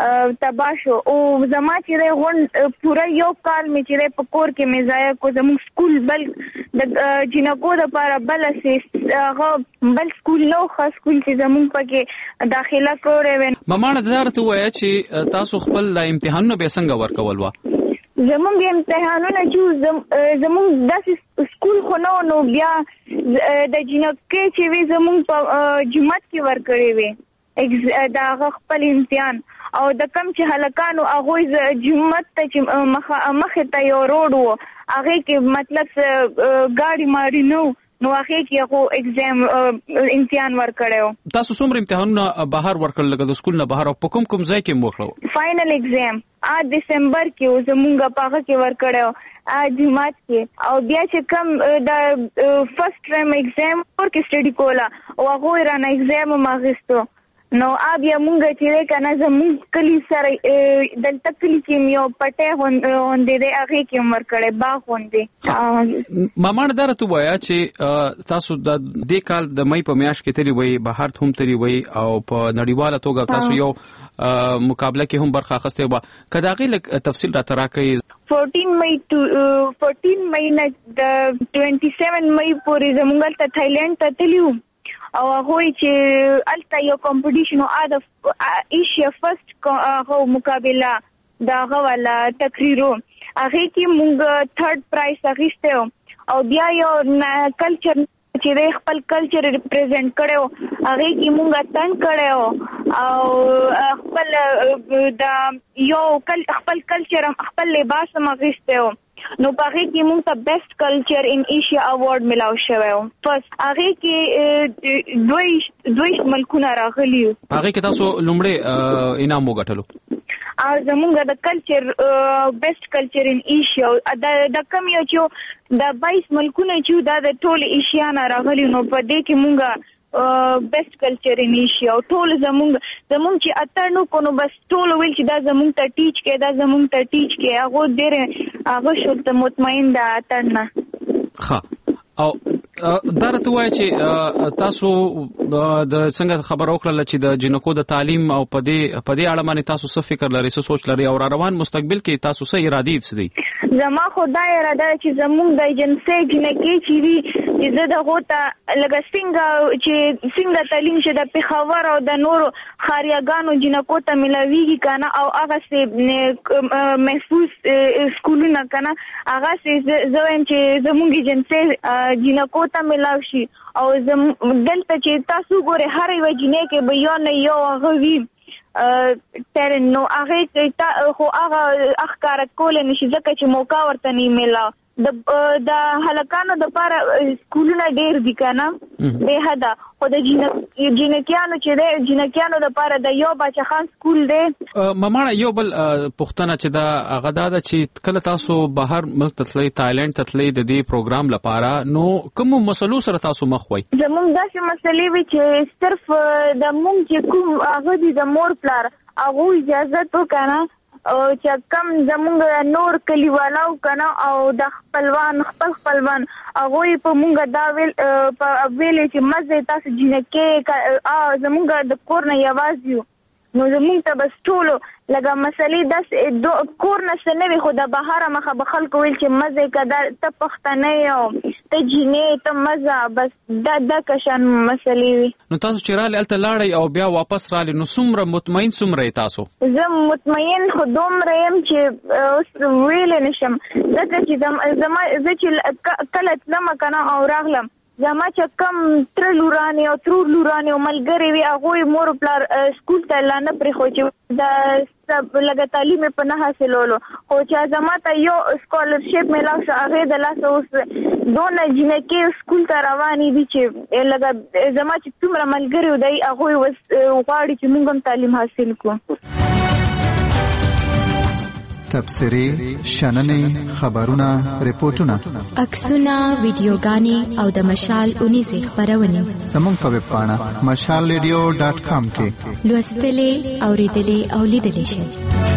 تباشو او زما چې دی غون پورا یو کال می چې دی په کور کې می ځای کو زموږ سکول بل د جنکو د لپاره بل هغه بل سکول نو خاص سکول چې زموږ پکې داخله کړې وین. مماړه درته وایي چې تاسو خپل امتحانونه به څنګه ورکول و؟ زموږ امتحانونه چې زموږ د سکول خو نو نو بیا د جنکې چې وی زموږ په جمعات کې ورکړې وي دا خپل امتحان او د کم چې هلکانو هغه جمعات ته چې مخه ته یو روډ وو هغه کې مطلب ګاډي ماری نو نو هغه کې هغه ایگزام امتحان ورکړیو. تاسو څومره امتحانونه بهر ورکړل لکه د سکول نه بهر او په کوم کوم ځای کې موکړو؟ فائنل ایگزام ا دسمبر کې زمونږه پاغه کې ورکړیو ا جمعات کې او بیا چې کم د فرست ټرم ایگزام ورکې سټډي کولا او هغه رانه ایگزام ماغستو نو بیا مونږ چې کنه زموږ کلی سره دلته کلی کې یو پټه هوندې د هغه کې عمر کړي باغ هوندې. مامان درته وایا چې تاسو د دې کال د مې په میاشت کې تری وای بهر هم تری وای او په نړیواله توګه تاسو یو مقابله کې هم برخه اخیسته و کداغه لک تفصیل را تراکې چودہ مئی چودہ مئی نه د سبعه عشر مئی پورې زموږ ته تایلند ته تلیو او هغه چې الته یو کمپټیشن او د ایشیا فرست هغه مقابله دا غواله تقریرو هغه کې مونږ تھرد پرایز اخیسته او بیا یو کلچر چې خپل کلچر ریپرزینټ کړو هغه کې مونږ تن کړو او خپل دا یو خپل کلچر خپل لباس مغیسته نو پاره کې موږ ته بیسټ کلچر ان ایشیا اوارډ ملاو شوی و. پس هغه کې دوی دوی ملکونه راغلي هغه کې تاسو لومړی انعام وګټلو او زمونږ د کلچر بیسټ کلچر ان ایشیا د کم یو چې د بایس ملکونه چې د ټول ایشیا نه راغلي نو په دې کې موږ بیسټ کلچر ان ایشیا او ټول زمونږ زمونږ چې اترنو کو نو بس ټول ویل چې دا زمونږ ته ټیچ کې دا زمونږ ته ټیچ کې هغه ډېر هغه شول ته مطمئن ده اترنه. ها او درته وایي چې تاسو د څنګه خبر وکړل چې د جنکو د تعلیم او په دې په دې اړه باندې تاسو څه فکر لرئ څه سوچ لرئ او روان مستقبل کې تاسو څه ارادې دي؟ زما خدای اراده چې زمونږ د ایجنسی جنکې چې وي چې زه د غوته لکه څنګه چې څنګه تعلیم شه د پیښور او د نورو خاریاګانو جنکو ته ملاویږي کنه او هغه سه محفوظ سکولونه کنه هغه سه زویم چې زمونږ جنسي جنکو ته ملاوي شي او زم دلته چې تاسو ګوره هر یو جنې کې به یو نه یو غوي تر نو هغه ته خو هغه اخکار کول نشي ځکه چې موقع ورته نه ملا د د هلکانو د لپاره سکولونه ډېر دي کنه به حدا خو د جنکیانو چې د جنکیانو د لپاره د یو بچا خان سکول دی ماما یو بل پښتنه چې دا هغه دا چې کله تاسو بهر ملک تتلی تایلند تتلی د دې پروګرام لپاره نو کوم مسلو سره تاسو مخ وای زموږ داسې مسلې وی چې صرف د مونږ چې کوم هغه دي د مور پلار هغه اجازه تو کنه او چې کم زمونږ نور کلیوالو کنه او د خپلوان خپل خپلوان هغه په مونږ دا ویل په ویلې چې مزه تاسو جنکه زمونږ د کور نه یوازې نو زمونږ ته بس ټولو لکه مسلې داس کور نه سنوي خو د بهاره مخه به خلکو ویل چې مزه کده ته پښتنه یو ته جنې ته مزه بس دا د کشان مسلې وي نو تاسو چې رااله الته لاړی او بیا واپس رااله نو څومره مطمئن څومره تاسو زه مطمئن خو دومره يم چې ویل نشم ځکه چې زما زه چې کله تلم کنه او راغلم زما چې کم تر لورانه او تر لورانه ملګری وي هغه مور پلار سکول ته لاندې پرې خو چې د سب لګا تعلیم په نه حاصلولو خو چې زما ته یو سکالرشپ ملاو شو هغه د لاس اوس دونه جنکه سکول ته رواني دي چې لګا زما چې څومره ملګری دی هغه غواړي چې موږ هم تعلیم حاصل کړو تبصری، شننې، خبرونه، ریپورتونه، عکسونه، ویډیوګانې او د مشال اونیزې خبرونه زموږ په ویب پاڼه مشال ریډیو ډاټ کام کې لوستلې، اوریدلې او لیدلې شئ.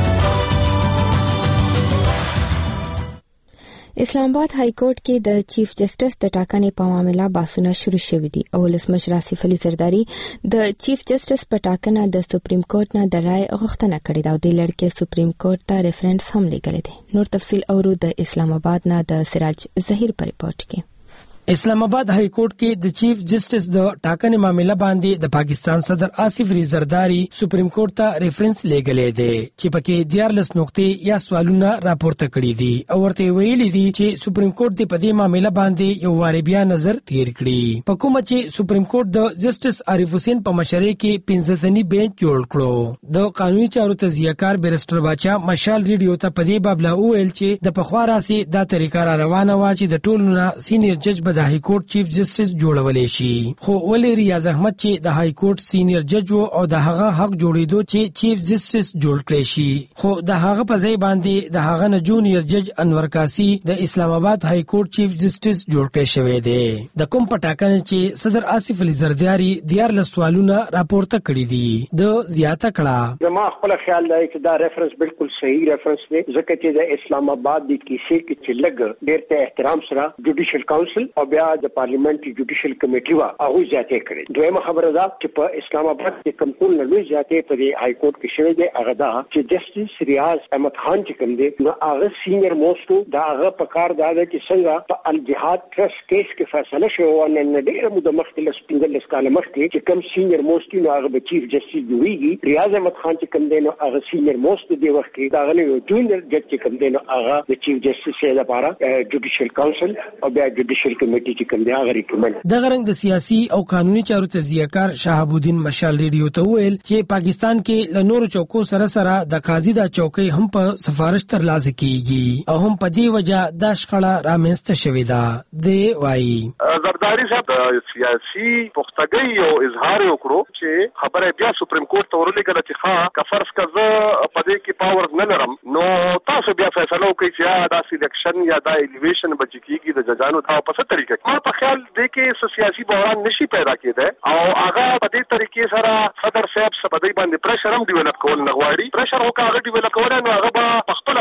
اسلام آباد های کورټ کې د چیف جسټس د ټاکنې په معاملې بحثونه شروع شوي دي او ولسمشر آصف علي زرداری د چیف جسټس په ټاکنه د سپریم کورټ نه د رائے غوښتنه کړې ده او د لړ کې سپریم کورټ ته ریفرنس هم لګړې ده. نور تفصيل اورو د اسلام آباد نه د سراج ظهیر پر ریپورت کې. اسلام آباد های کورټ کې د چیف جسټس د ټاکنې معاملې باندې د پاکستان صدر آصف علي زرداری سپریم کورټ ته ریفرنس لګلې دي چې پکې دیارلس نقطې یا سوالونه راپورته کړي دي او ورته ویلي دي چې سپریم کورټ د پدې معاملې باندې یو واری بیا نظر تیر کړي. په کومه چې سپریم کورټ د جسټس عارف حسین په مشرۍ کې پنځه تنی بینچ جوړ کړو. د قانوني چارو تجزیه‌کار بیرسټر باچا مشال ریډیو ته پدې باب لا ویل چې د پخوا راسي دا طریقه را روانه و چې د ټولو نه سینیئر جج د های کورټ چیف جسټس جوړولې شي خو ولې ریاض احمد چې د های کورټ سینیئر جج وو او د هغه حق جوړېدو چې چیف جسټس جوړ کړي شي خو د هغه په ځای باندې د هغه نه جونیئر جج انور کاسی د اسلام آباد های کورټ چیف جسټس جوړ کړي شوی دی. د کوم پټاکنه چې صدر آصف علي زرداری دیارلس سوالونه راپورته کړي دي د زیاته کړه. زما خپل خیال دی چې دا ریفرنس بالکل صحیح ریفرنس دی ځکه چې د اسلام آباد د کیسې کې چې لګ ډېر ته احترام سره جوډیشل کونسل او بیا د پارلیمنت جوډیشل کمیټي وا هغه زیاتې کړې. دویمه خبره ده چې په اسلام آباد کې کوم ټول لوی زیاتې په های کورټ کې شوی دی هغه ده چې جسټس ریاض احمد خان چې کوم دی نو هغه سینیئر موسټو دا هغه په کار دا ده چې څنګه په الجهاد ټرست کیس کې فیصله شوی و نن ډېر مو د مختلف سپینګل سکاله مخکې چې کوم سینیئر موسټو نو هغه به چیف جسټس جوړیږي. ریاض احمد خان چې کوم دی نو هغه سینیئر موسټ دی وخت کې دا غنه یو جونیئر جج چې کوم دی نو هغه د چیف جسټس لپاره جوډیشل کونسل او بیا جوډیشل کمیټي چې کوم دی هغه ریکمند. د غرنګ د سیاسي او قانوني چارو تجزیه‌کار شهاب الدین مشال ریډیو ته ویل چې پاکستان کې ل نورو چوکو سره سره د قاضي د چوکۍ هم په سفارش ترلاسه کیږي او هم په دې وجه د شخړه رامنځته شوې ده. دی وایي زرداری صاحب سیاسي پختګي او اظهار وکړو چې خبره بیا سپریم کورټ ته ورلېږله چې ښه که فرض که زه په دې کې پاور نه لرم نو تاسو بیا فیصله وکړئ چې یا دا سلیکشن یا دا ایلیویشن به چې کېږي د ججانو دا په څه طریقه ما په خیال دی کې سیاسي بحران نشي پیدا کېدی او هغه په دې طریقې سره صدر صاحب سبدی باندې پریشر هم ډیولپ کول نه غواړي. پریشر هو که هغه ډیولپ کول نو هغه به په خپله خبره پورې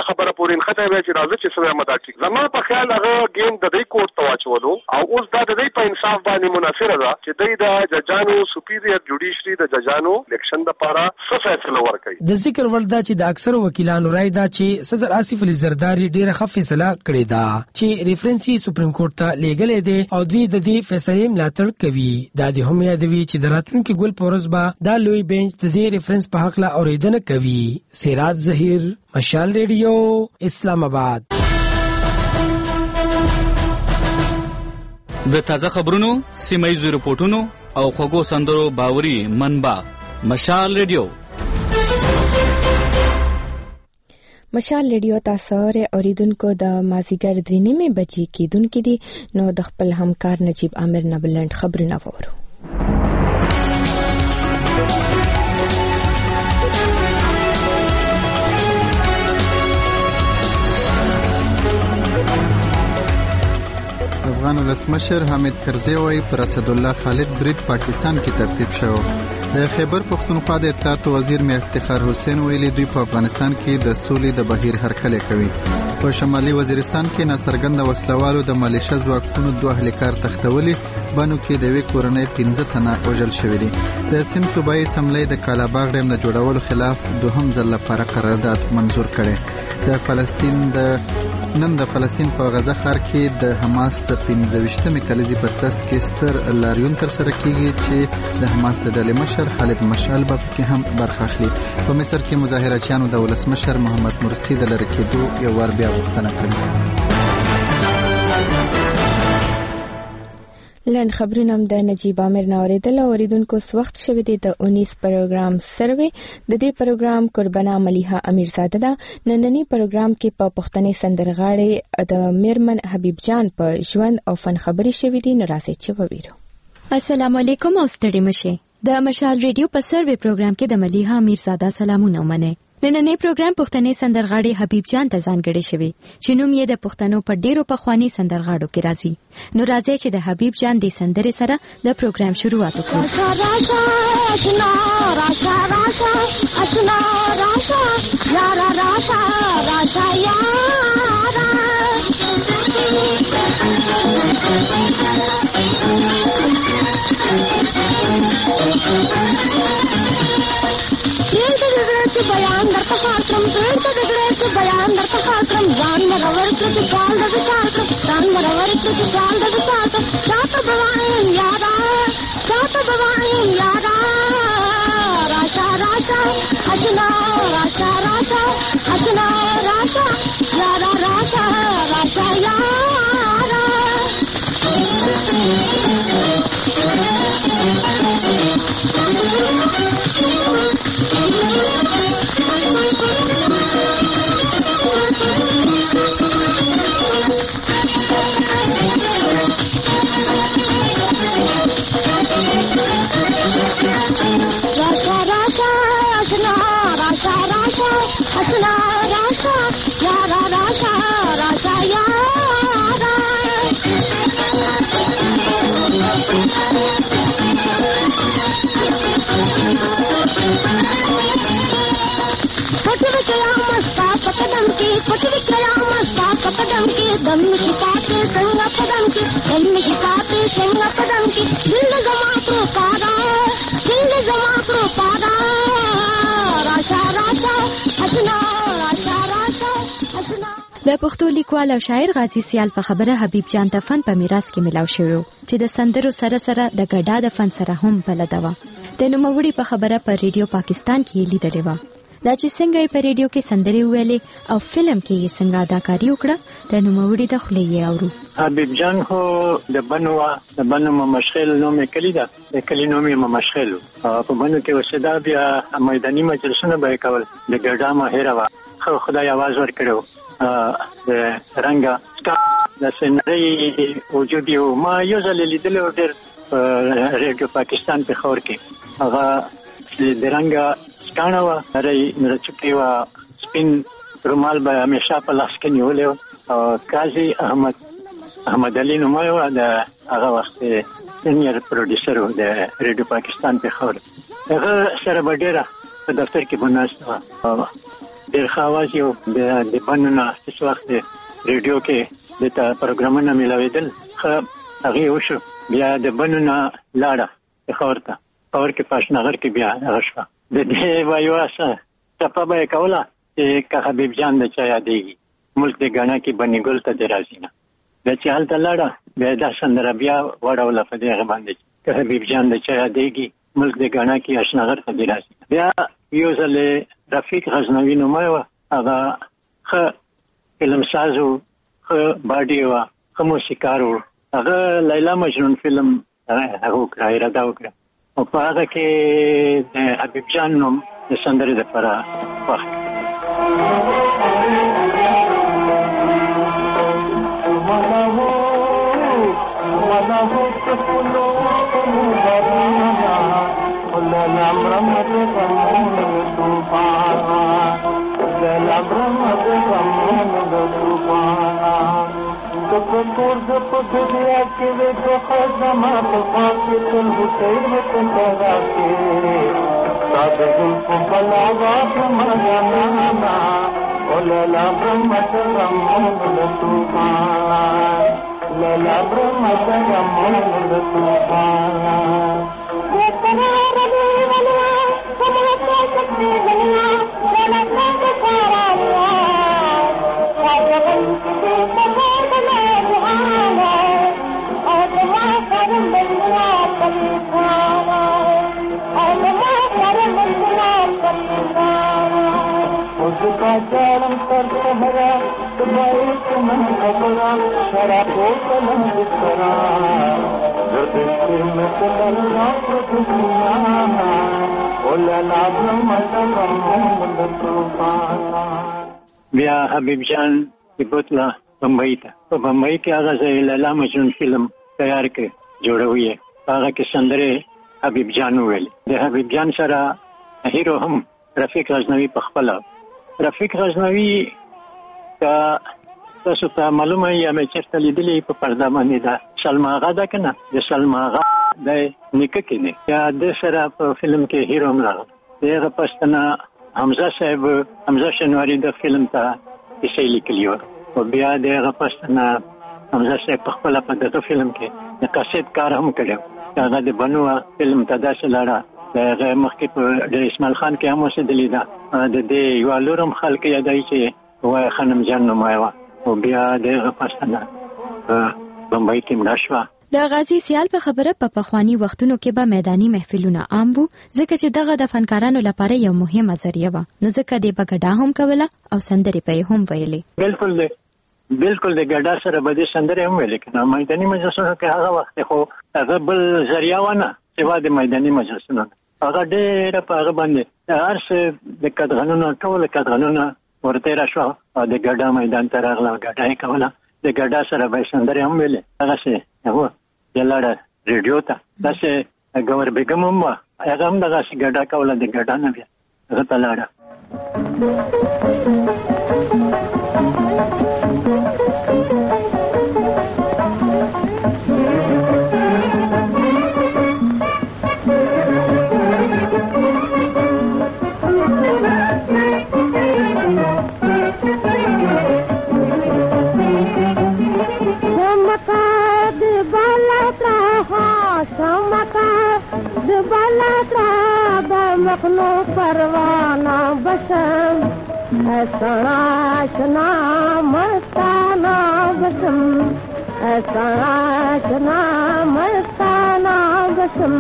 نورین خطه به چې راځي چې سره مداټیک زما په خیال هغه ګیم د دې کوټ تواچولو او اوس دا د دې په انصاف باندې منافره ده چې دې د ججانو سپیریئر جوډیشري د ججانو الیکشن د لپاره څه فیصله ورکړي. د ذکر ول دا چې د اکثر وکیلانو رائے دا چې صدر آصف علي زرداری ډیره ښه فیصله کړې ده چې ریفرنسي سپریم کورټ ته لیږلې ده او دوی د دې فیصلې ملاتړ کوي. دا د هم یادوي چې د راتلونکي ګل پورزبا دا لوی بنچ د دې ریفرنس په حق لا اوریدنه کوي. سراج ظهیر، مشال ریډیو، اسلام آباد. د تازه خبرونو، سیمایي رپورټونو او خوږو سندرو باوري منبع مشال ریډیو. مشال ریډیو تاسو اوریدونکو د مازیګر درې نیمې بجې کېدونکې دي. نو د خپل همکار نجیب عامر نه بلند خبرونه وورو. افغان ولسمشر حامد کرزي وايي پر اسدالله خالد برید پاکستان کې ترتیب شو. د خیبر پختونخوا د اطلاعات وزیر میر افتخار حسین ویلي دوی په افغانستان کې د سولې د بهیر هرکلی کوي. په شمالي وزیرستان کې ناڅرګنده وسلوالو د مالیشه ځواکونو دوه هلیکار تختولي. بانو کې د وی کورنۍ پنځه تنه وژل شوي دي. د سند صوبایي اسمبلی د کالاباغ ډیم د جوړولو خلاف دوهم ځل لپاره قرارداد منظور کړي. د فلسطین د نن د فلسطین په غزه ښار کې د حماس د پنځه ویشتمې کلیزې په ترڅ کې ستر لاریون ترسره کیږي چې د حماس د ډلې مشر خالد مشعل به پکې هم برخه اخلي. په مصر کې مظاهرچیانو د ولسمشر محمد مرسي د لرې کېدو یو وار بیا غوښتنه کړې. لند خبرونه هم د نجیب عامر نه اوریدل. اوریدونکو وخت شوه دی د اونیس پروګرام سروې. د دې پروګرام قربانه ملیحه امیرزاده ده. نننی پروګرام کې په پښتني سندرغاړي د میرمن حبیب جان په ژوند او فن خبري شوې دي. ناراضي چې وویرو. السلام علیکم او ستړي مشه. د مشال ریډیو په سروې پروګرام کې د ملیحه امیرزاده سلامونه ومنه. نننی پروګرام پښتني سندرغاړي حبیب جان ته ځانګړی شوی چې نوم یې د پښتنو په ډیرو پخوانی سندرغاړو کې راځي. نو راځي چې د حبیب جان د سندرې سره د پروګرام شروعات وکړو. راشا راشا راشا راشا اشنا راشا یارا راشا راشا یارا بیان در پخاطرم پیر کا دگڑے بیان در پخاطرم جان مرور کے جان در پخاطرم جان مرور کے جان در پخاطرم سات بوائیں یارا سات بوائیں یارا راشا راشا اشنا راشا راشا اشنا راشا یارا راشا راشا یارا Asna Rasha, Yara Rasha, Rasha Yara. Putri kya masta padam ki, putri kya masta padam ki, dam shikate sanga padam ki, dam shikate sanga padam ki, dil gama pro pada, dil gama pro pada. Rasha Rasha, Asna Rasha Rasha, Asna. د پښتو لیکوال او شاعر غازی سیال په خبره حبیب جان ته فن په میراث کې ملاو شوی چې د سندرو سره سره د ګډا د فن سره هم بلد و. د نوموړي په خبره په ریډیو پاکستان کې لیدلې و. دا چې څنګه په ریډیو کې سندري ویلې او فلم کې یې څنګه اداکاری وکړه د نوموړي د خولې یې اورو. حبیب جان خو د بنو د بنو مشغل نوم کلی دا د کلی نوم یې مشغل په بنو کې وسدا بیا میداني مجلسونه به کول د ګډا ماهر و. خو خدای आवाज ورکړو د رنګا د سندري وجود یو ما یو ځل لیدل ډېر ریډیو پاکستان په خور کې هغه د رنګا کانه و رې مرچکی و سپین رومال به همیشه په لاس کې نیولې او قاضي احمد احمد علي نو ما و د هغه وخت سینیئر پروډوسر و د ریډیو پاکستان په خور هغه سره ډېره په دفتر کې بناسته ډېر ښه اواز یو د بنونه هیڅ وخت ریډیو کې د تا پروګرامونه ملاوېدل ښه هغې وشو. بیا د بنونه لاړه خاور ته، خاور کې پاشنغر کې بیا هغه شوه. د دې به یوه څپه به یې کوله چې که حبیب جان د چا یادېږي ملک د ګاڼه کې بني ګل ته د راځي نه. بیا چې هلته لاړه بیا دا سندره بیا وړوله په دې هغه باندې که حبیب جان د چا یادېږي ملک د ګاڼه کې اشنغر ته د راځي. بیا یو ځل رفیق غزنوي نومی وه، هغه ښه فلم ساز و، ښه باډي وه، ښه موسیقار و. هغه لیلا مجنون فلم هغه وکړه، اراده وکړه او په هغه کې د حبیب جان نوم د سندرې دپاره واخلي. کور د په دنیا کې وې په خزما په پاکې تل حسین ته پیدا کې ساده ګل په بلا واغ مجانا وللا برمت رمون لطوفان للا برمت رمون لطوفان ولا جالم کر سهرا تبای تمن خبرا شرا کوتلم بسرا درد سے مثل ناصرت دنیا ولا لازم متقم لطوفانا. بیا حبیب جان کی بوتلا بمبئی ته په بمبئی کې هغه ځای لیلا مجنون فلم تیار کړ جوړوي. هغه کې سندره حبیب جان ویل. د حبیب جان سره هیرو هم رفیق غزنوي په خپل. رفیق غزنوي که تاسو ته معلومه یا مې چېرته لیدلې په پرده باندې ده سلما آغا ده که نه، د سلما آغا د نیکه کې دی یا د سره په فلم کې هیرو هم راغلی. د هغه پس نه حمزه صاحب حمزه شنواري د فلم ته کیسې لیکلي وه او بیا د هغه پس نه حمزه صاحب په خپله په دغه فلم کې د قصید کار هم کړی و. هغه د بنو فلم ته داسې لاړه د هغه مخکې په د اسماعیل خان کې هم اوسېدلې ده. د دې یوه لور هم خلک یادوي چې وایي خانم جان نومی وه او بیا د هغه پس نه په بمبئی کې مړه شوه. د غازي سیال په خبره په پخواني وختونو کې به میداني محفلونه عام وو ځکه چې دغه د فنکارانو لپاره یو مهمه ذریعه وه، نو ځکه دې به ګډا هم کوله او سندرې به یې هم ویلې. بالکل دی بالکل د ګډا سره به دې سندرې هم ویلې که نه. میداني مجلسونو کې هغه وخت خو هغه بل ذریعه وه نه سوا د میداني مجلسونو نه. هغه ډېره په هغه باندې د هر څه د قدغنونو ټول قدغنونه ورتېره شوه او د ګډا میدان ته راغله او ګډا یې کوله. د ګډا سره به یې سندرې هم ویلې. هغسې هو یا لاړه ریډیو ته. داسې ګور بیګم هم وه، هغه هم دغسې ګډا کوله. د ګډا نه بیا هغه ته لاړه. मखनो परवाना बसम ऐसा आशना मस्ताना बसम ऐसा आशना मस्ताना बसम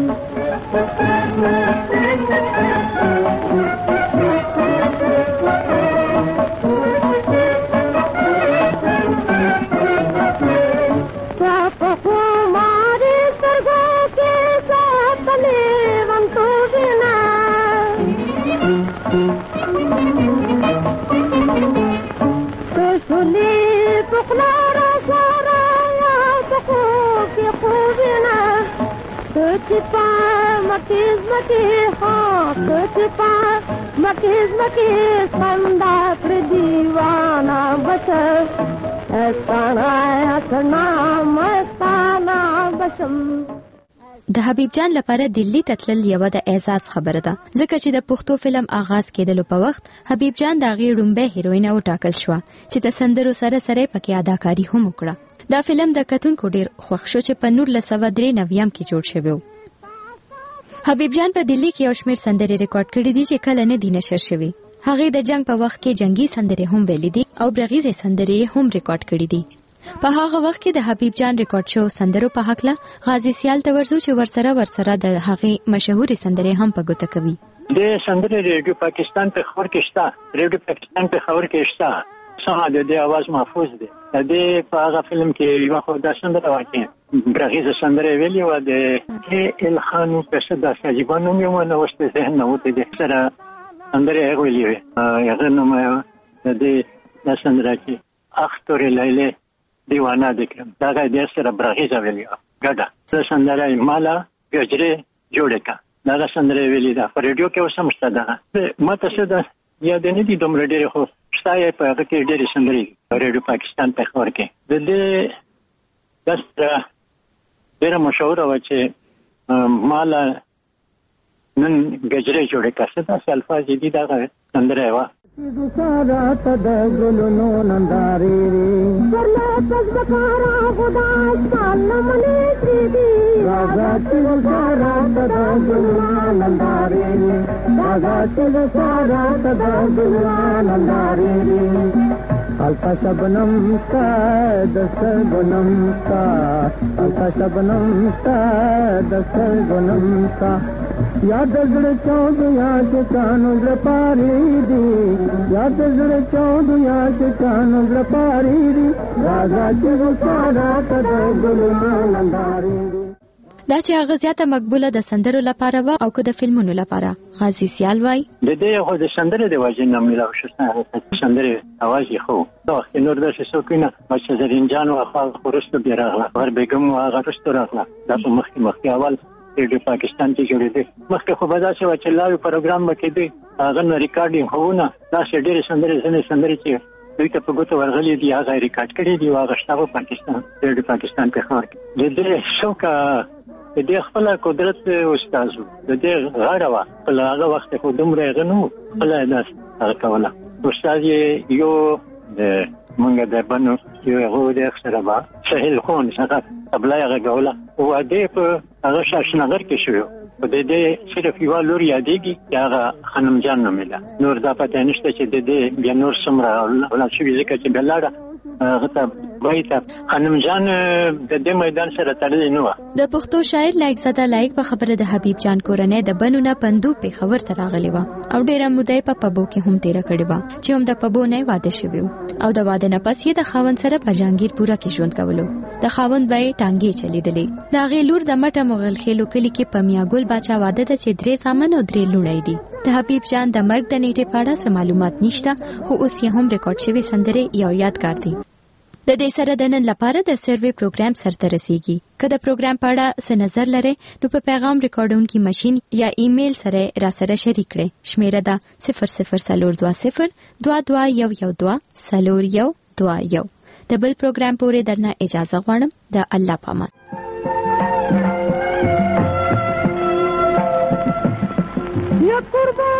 छिपा मकीज मकी हाँ छिपा मकीज मकी संदा दीवाना बशर ऐसा ऐसा मस्ताना बशम. د حبیب جان لپاره دلی ته تلل یو د اعزاز خبره ده ځکه چې د پښتو فلم آغاز کېدلو په وخت حبیب جان د هغې لومړۍ هیروین وټاکل شوه چې د سندرو سره سره پکې اداکاري هم وکړه. دا فلم د کتونکو ډیر خوښ شو چې په نولس سوه درې نوي کې جوړ شوی و. حبیب جان په دلی کې یو شمېر سندرې ریکارډ کړي دي چې کله نه دي نشر شوي. هغې د جنگ په وخت کې جنگي سندرې هم ویلي دي او برغیزې سندرې هم ریکارډ کړي دي. په هغه وخت کې د حبیب جان ریکارډ شو سندرو په حقله غازی سیال ته ورځو چې ورسره ورسره د هغې مشهوري سندرې هم په ګوته کوي. د سندرې ریډیو پاکستان په خبر کې شته ریډیو پاکستان په خبر کې شته سمه د دې आवाज محفوظ دي. د دې په هغه فلم کې یو خو د سندره واکې برغیزه سندره ویلي و د کې الخان په صدا ساجبانو مې ونه وسته ذهن نه وته دي سره سندره هغه ویلي وي هغه نو د دې د سندره کې اختر لیله دیوانه دکرم دا غږ سره برغیزه ویلی ګډه څه سندره مالا ګجره جوړه کا دا سندره ویلی دا پر ریډیو کې وسمشته ده ماته څه ده یا د نه دي دومره ډېر خو شتای په هغه کې ډېر سندري ریډیو پاکستان په خبر کې د دې دستره ډېر مشهور و چې مالا نن ګجره جوړه کا څه دا الفاظ دي دا سندره و سارا تد گلونو ننداری سرلا تزبکارا خدا اسمان نمنے سیدی راگا چل سارا تد گلونو ننداری راگا چل سارا تد گلونو ننداری الفا شبنم کا دستر گنم کا الفا شبنم کا دستر گنم کا یاد زړه چود یا شکانو زړه پاری دی یاد زړه چود یا شکانو زړه پاری دی راځه چې وساره تد ګلونه ننداري. دا چې هغه زیاته مقبوله د سندرو لپاره و او که د فلمونو لپاره غازی سیال وای د دې خو د سندرې د وجه نه ملو شسته سندرې اواز یې خو دا نور د څه کینه چې زرین جان او خپل خرست به راغله ور بیگم هغه رست راغله دا په مخ مخ اول ریډیو پاکستان کې جوړې دي مخکې خو به دا چې چې لاوی پروګرام وکړي دي هغه نه ریکارډینګ هونه دا چې ډېر سندرې زنه سندرې چې دوی ته په ګوتو ورغلي دي هغه ریکارډ کړي دي هغه شته پاکستان ریډیو پاکستان په خبر کې د دې شوکا د دې خپل قدرت استاد د دې غاړه وا په هغه وخت خو دومره غنو خپل داس هغه کوله استاد یو د مونږ د بنو یو هغه د اکثره با سهیل خون څنګه تبلا هغه کوله او دې په هغه شاشنګر کې شو په دې صرف یو لور یادېږي چې هغه خانم جان نومېده نور دا پته نشته چې د دې بیا نور سمره ولا شي ځکه چې بلاړه هغه ته وایي ته خانم جان د دې میدان سره تړلې نه و. د پښتو شاعر لایق زاده لایق په خبره د حبیب جان کورنۍ د بنو نه پندو په خبر ته راغلی و او ډیره مودې په پبو کې هم تیر کړی و چې هم د پبو نه واده شوی او د واده نه پس یې د خاوند سره په جهانگیر پورا کې ژوند کولو د خاوند بای ټانګې چلیدلې دا غیلور د مټه مغل خېلو کلی کې پمیاګل باچا واده ته چې درې سامان او درې لونای دي. د حبیب جان د مرګ د نیټه په اړه څه معلومات نشته خو اوس یې هم ریکارډ شوی سندرې یو یادګار دي. د دې سره د نن لپاره د سروې پروګرام سرته رسیږي. که د پروګرام په اړه څه نظر لرئ نو په پیغام ریکارډونکي ماشين یا ایمیل سره را سره شریک کړئ. شمیره ده صفر صفر صفر دوه صفر دوه دوه یو یو دوه صفر یو دوه یو. د بل پروګرام پورې درنه اجازه غواړم. د الله پامان. یا قربان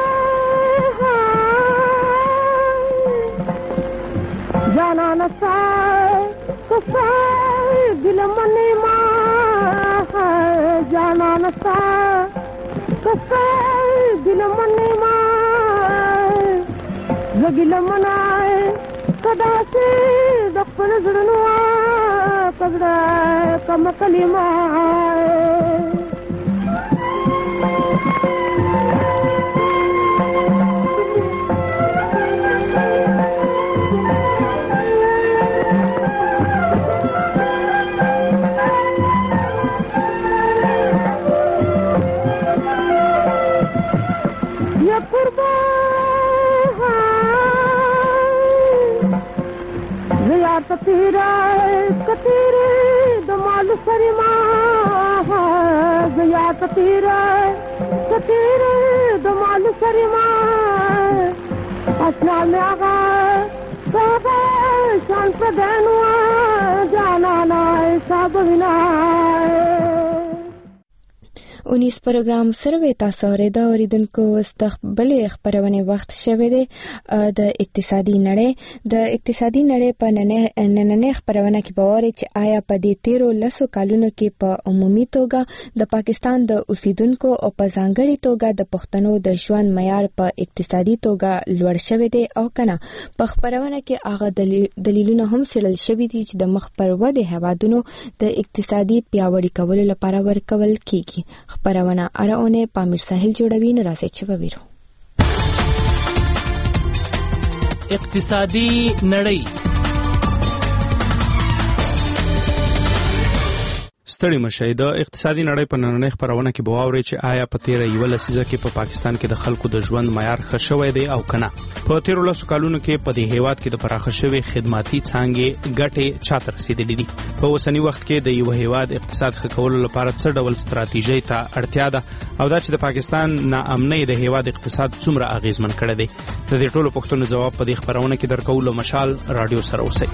جانا نسائے کسائے دل منی ماں جانا نسائے کسائے دل منی ماں زگل منائے کدا سے دقل زرنوا قدرہ کم کلمہ कतीरा कतीरे दमाल सरिमा गया कतीरा कतीरे दमाल सरिमा असना में आगा साबा शान प्रदानुआ जाना ना सब विना اونیس پروګرام سره تاسو اورېده اوریدونکو استقبال خبرونه وخت شوه دی د اقتصادي نړۍ د اقتصادي نړۍ په نننې خبرونه کې باور چې آیا په دې تیرو لسو کالونو کې په عمومي توګه د پاکستان د اوسیدونکو او په ځانګړي توګه د پښتنو د ژوند معیار په اقتصادي توګه لوړ شوی دی او کنه په خبرونه کې هغه دلیلونه هم څرګند شوي دي چې د مخ پر ودې هوادونو د اقتصادي پیاوړي کولو لپاره ورکول کیږي. خبرونه ارونه پامیر ساحل جوړوي نو راځي چې وویرو. اقتصادي نړۍ. ستړي مشي د اقتصادي نړۍ په نننۍ خبرونه کې بواوري چې آیا په تیر یو لسیزه کې په پاکستان کې د خلکو د ژوند معیار ښه شوی دی او کنه. په تیر لسو کالونو کې په دې هیواد کې د پراخه شوی خدماتي څانګې ګټې چاته رسیدلې دي. په اوسنی وخت کې د یو هیواد اقتصاد ښه کولو لپاره څه ډول ستراتیژي ته اړتیا ده او دا چې د پاکستان ناامنۍ د هیواد اقتصاد څومره اغیزمن کړی دی. د دې ټولو پوښتنو جواب په دې خبرونه کې درکول مشال رادیو سره اوسئ.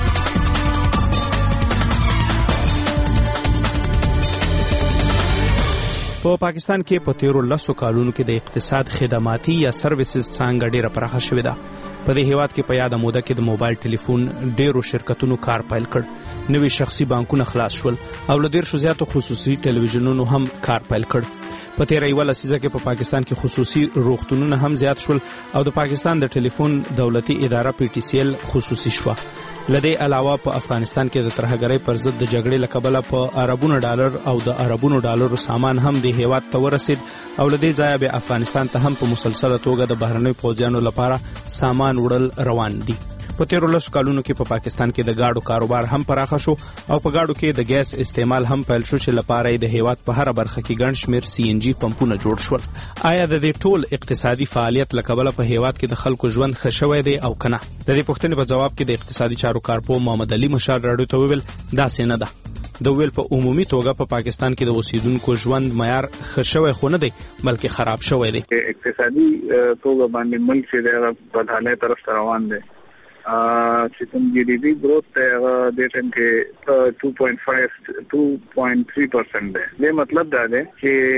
په پاکستان کې په تیرو لسو کالونو کې د اقتصاد خدماتي یا سرویسز څانګه ډیره پراخه شوې ده. په دې هیواد کې په یاده موده کې د موبایل ټلیفون ډیرو شرکتونو کار پیل کړ، نوي شخصي بانکونه خلاص شول او له ډیر شو زیاتو خصوصي ټلویزیونونو هم کار پیل کړ. په تیر یو لسیزه کې په پاکستان کې خصوصي روغتونونه هم زیات شول او د پاکستان د ټلیفون دولتي اداره پی ټی سی ایل خصوصي شوه. لدې علاوه په افغانستان کې د ترهګرۍ پر ضد د جګړې لکبله په اربونو ډالر او د اربونو ډالرو سامان هم د هیواد ته ورسید او لدې ځایه به افغانستان ته هم په مسلسله توګه د بهرنیو پوځیانو لپاره سامان وړل روان دي. په تیرو لسو کالونو کې په پاکستان کې د گاډو کاروبار هم پراخه شو او په گاډو کې د ګیس استعمال هم پیل شو چې لپاره د هیواد په هر برخه کې ګڼ شمیر سی ان جی پمپونه جوړ شول. آیا د دې ټول اقتصادي فعالیت لکبله په هیواد کې د خلکو ژوند ښه شوی دی او کنه؟ د دې پوښتنې په جواب کې د اقتصادي چارو کارپو محمد علي مشال راډیو ته وویل داسې نه ده. د ویل په عمومي توګه په پاکستان کې د اوسیدونکو ژوند معیار ښه شوی خو نه دی بلکې خراب شوی دی. اقتصادي توګه باندې ملک چې د بدحالۍ طرف ته روان دی. چې کوم جی ډي پی ګروث ته هغه د ټیم کې two point five two point three percent دی. دې مطلب دا دی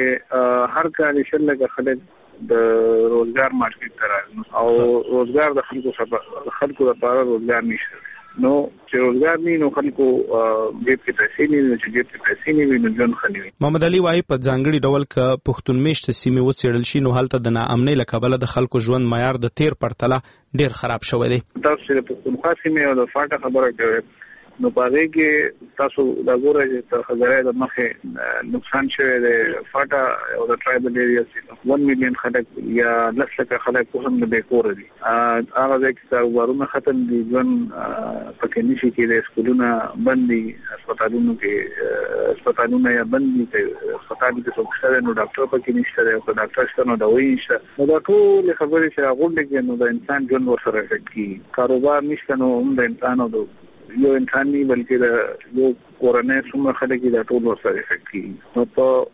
چې هر کال شل لکه خلک د روزګار مارکیټ ته راځي او روزګار د خلکو خلکو لپاره روزګار نشته. نو چې روزګار نه نو خلکو جیب کې پیسې نه وي، چې جیب کې پیسې نه وي نو ژوند ښه نه وي. محمد علي وايي په ځانګړي ډول که پښتون میشته سیمې وڅېړل شي نو هلته د ناامنۍ له کبله د خلکو ژوند معیار د تیر پرتله ډیر خراب شوی دی. تاسو چې پښتونخوا سیمې او د فاټه خبره کوي نو په دې کې تاسو د ګوره چې تر خزرې د مخه نقصان شوی دی. فاټه او د ټرایبل ایریاز one million خلک یا لس لکه خلک په هم د بیکور دي. هغه ځای کې کاروبارونه ختم دي، ژوند پکې نشي کېدای، سکولونه بند دي، هسپتالونو کې هسپتالونه یا بند دي، هسپتال کې څوک شته نو ډاکټر پکې نشته دی او که ډاکټر شته نو دوايي نشته. نو دا ټول خبرې چې راغونډې کېږي نو د انسان ژوند ورسره افیکټ کېږي. کاروبار نشته نو هم د انسان او یو انسان نه بلکې د یو کورنۍ څومره خلک دا ټول ورسره افیکټ کېږي. نو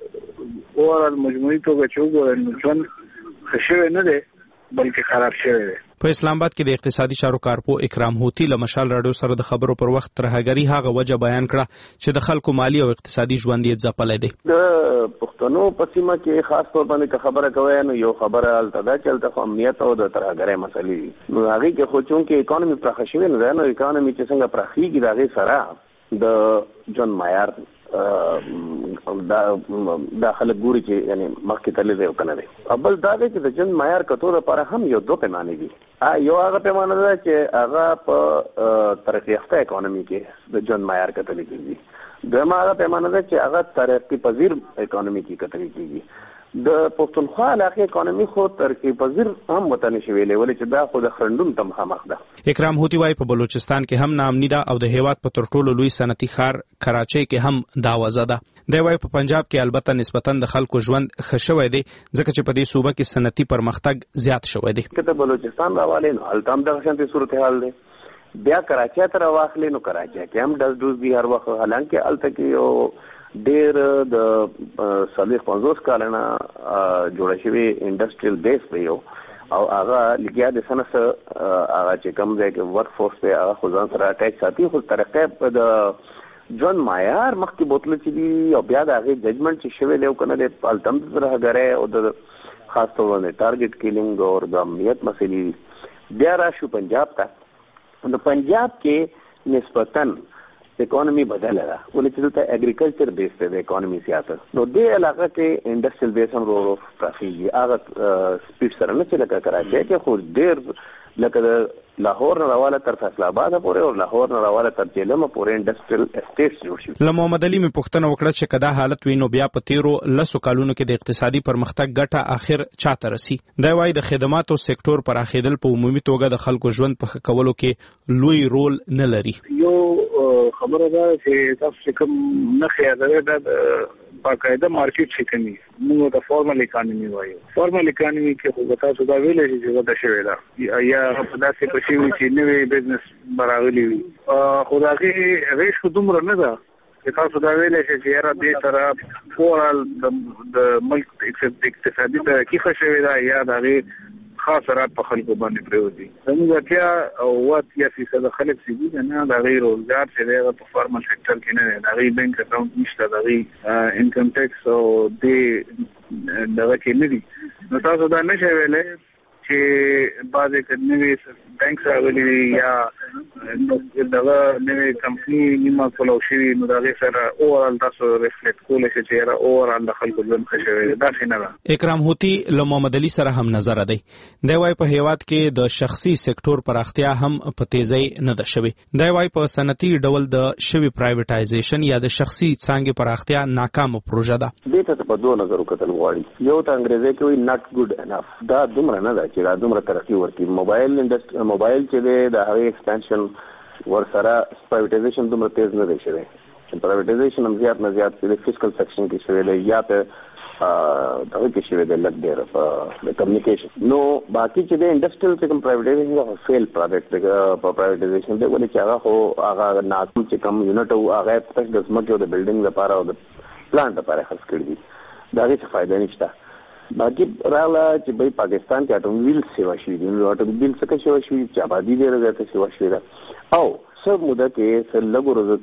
په اورال مجموعي توګه چې وګورئ نو ژوند ښه شوی نه دی بلکې خراب شوی دی. په اسلام آباد کې د اقتصادي چارو کارپو اکرام هوتی له مشال راډیو سره د خبرو پر وخت ترهګري هغه وجه بیان کړه چې د خلکو مالی او اقتصادي ژوند یې ځپلی دی. د پښتنو په سیمه کې خاص طور باندې خبره کوي نو یو خبره هلته دا چې هلته امنیت او د ترهګرۍ مسلې دي. نو هغې کې خو چونکې اکانومي پراخه شوې نه ده نو اکانومي چې څنګه پراخېږي د هغې سره د ژوند معیار دا دا خلک ګوري چې یعنی مخکې تللی دی او که نه دی. بل دا دی چې د ژوند معیار کتو لپاره هم یو دوه پیمانې دي. یو هغه پیمانه ده چې هغه په ترقي یافته اکانومي کې د ژوند معیار کتلی کېږي. دویمه هغه پیمانه ده چې هغه ترقي پذیر اکانومي کې کتلی کېږي. د پښتونخوا علاقې اکانومي خو ترقي پذیر هم ورته نشي ویلی ولې چې دا خو د خرندون ته مخامخ ده. اکرام هوتی وايي په بلوچستان کې هم ناامني ده او د هیواد په تر ټولو لوی صنعتي ښار کراچۍ کې هم دا وضع ده. دی وايي په پنجاب کې البته نسبتاً د خلکو ژوند ښه شوی دی ځکه چې په دې صوبه کې صنعتي پرمختګ زیات شوی دی. که ته بلوچستان راوالې نو هلته هم دغه شانتې صورتحال دی. بیا کراچۍ ته راواخلې نو کراچۍ کې هم ډز ډوز دي هر وخت، حالانکه هلته کې یو ډېر د څلوېښت پنځوس کاله نه جوړه شوې انډسټریل بیس دی یو او هغه لګیا د څه نه څه هغه چې کوم ځای کې ورک فورس دی هغه خو ځان سره اټیچ ساتي. خو ترقۍ د ژوند معیار مخکې بوتل چې دي او بیا د هغې ججمنټ چې شوی دی او که نه دی هلته هم د ترهګرۍ او د خاص طور باندې ټارګټ کیلینګ او د امنیت مسلې دي. بیا راشو پنجاب ته. د پنجاب کې نسبتاً اکانومي بدله ده ولې چې دلته اګریکلچر بیس دی د اکانومي سیاست. نو دې علاقه کې انډسټریل بیس هم ورو ورو پراخېږي. هغه سپیډ سره نه چې لکه کراچۍ کې خو ډېر لکه د لاهور نه راواله تر فیصل آباد پورې او لاهور نه راواله تر جیلم پورې انډسټریل اسټیټس جوړ شي. له محمد علي مې پوښتنه وکړه چې کدا حالت وي نو بیا په تیرو لسو کالونو کې د اقتصادي پرمختګ ګټه اخر چاته رسي. دا وایي د خدماتو سکتور پراخېدل په عمومي توګه د خلکو ژوند په ښه کولو کې لوی رول نه لري. یو خبره ده چې تاسو کوم نه خیاله ده د باقاعده مارکیټ چې کوي موږ د فارمل اکانومي وایو. فارمل اکانومي کې خو تاسو دا ویلې چې ودا شوی دا یا په داسې په شی چې نوې بزنس براغلی وي خو دا کې ریش خو دومره نه ده چې تاسو دا ویلې چې یاره دې سره فورال د ملک اقتصادي ترقي ښه شوې ده یا د هغې خاص رات په خلکو باندې پرېوځي. زموږ اتیا او اتیا فیصد خلک چې دي نه د هغې روزګار چې دی هغه په فارمل سکټر کې نه دی. د هغې بینک اکاونټ نشته، د هغې انکم ټیکس او دې دغه کې نه دي. نو تاسو دا نه شئ ویلی چې بعضې نوې بینک راغلي وي یا دغه نوې کمپني نیمه کولو شوي نو د هغې سره اوورال تاسو ریفلیکټ کولی شئ چې یاره اوورال د خلکو ژوند ښه شوی دی. داسې نه ده. اکرام هوتي له محمد علي سره هم نظره دی. دی وایي په هیواد کې د شخصي سکتور پراختیا هم په تیزۍ نه ده شوې. دی وایي په صنعتي ډول د شوي پرایویټایزیشن یا د شخصي څانګې پراختیا ناکامه پروژه ده. دې ته په دوه نظرو کتل غواړي. یو ته انګریزي کې وایي ناټ ګوډ انف. دا دومره نه ده چې دا دومره ترقي ورکړي. موبایل انډسټري موبایل چې دی د هغې ایکسپانشن ورسره پرایویټایزیشن دومره تیز نه دی شوی. پرایویټایزیشن هم زیات نه زیات د فسکل سیکشن کې شوی دی یا په دغه کې شوی دی لږ ډېر په کمیونیکیشن. نو باقي چې دی انډسټریل چې کوم پرایویټایزیشن فیل پروډکټ په پرایویټایزیشن دی ولې چې هغه خو هغه ناکام چې کوم یونټ او هغه تک د ځمکې او د بلډینګ لپاره او د پلانټ لپاره خرڅ کړي دي د هغې څه فایده نشته. باقي راغله چې بای پاکستان کې اټوموبیل سیوا شوي دي. نو اټوموبیل څه شوی شوي چې آبادي ډېره زیاته سیوا شوې ده او څه موده کې څه لږو ورځو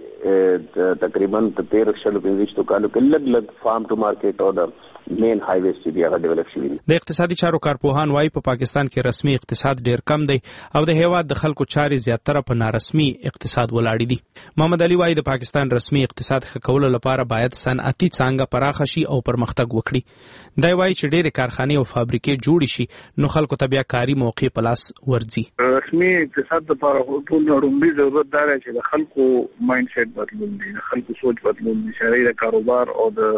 کې تقریبا تېرو شلو پنځویشتو کالو کې لږ لږ فارم ټو مارکیټ او د مین های ویز چې دی هغه ډیولپ شوي دي. د اقتصادي چارو کارپوهان وایي په پاکستان کې رسمي اقتصاد ډېر کم دی او د هیواد د خلکو چارې زیاتره په نارسمي اقتصاد ولاړې دي. محمد علي وایي د پاکستان رسمي اقتصاد ښه کولو لپاره باید صنعتي څانګه پراخه شي او پرمختګ وکړي. دی وایي چې ډېرې کارخانې او فابریکې جوړې شي نو خلکو ته بیا کاري موقع په لاس ورځي. رسمي اقتصاد لپاره ټول لومړی ضرورت دا دی چې د خلکو مایند سیټ بدلون دي، د خلکو سوچ بدلون دي چې د کاروبار او د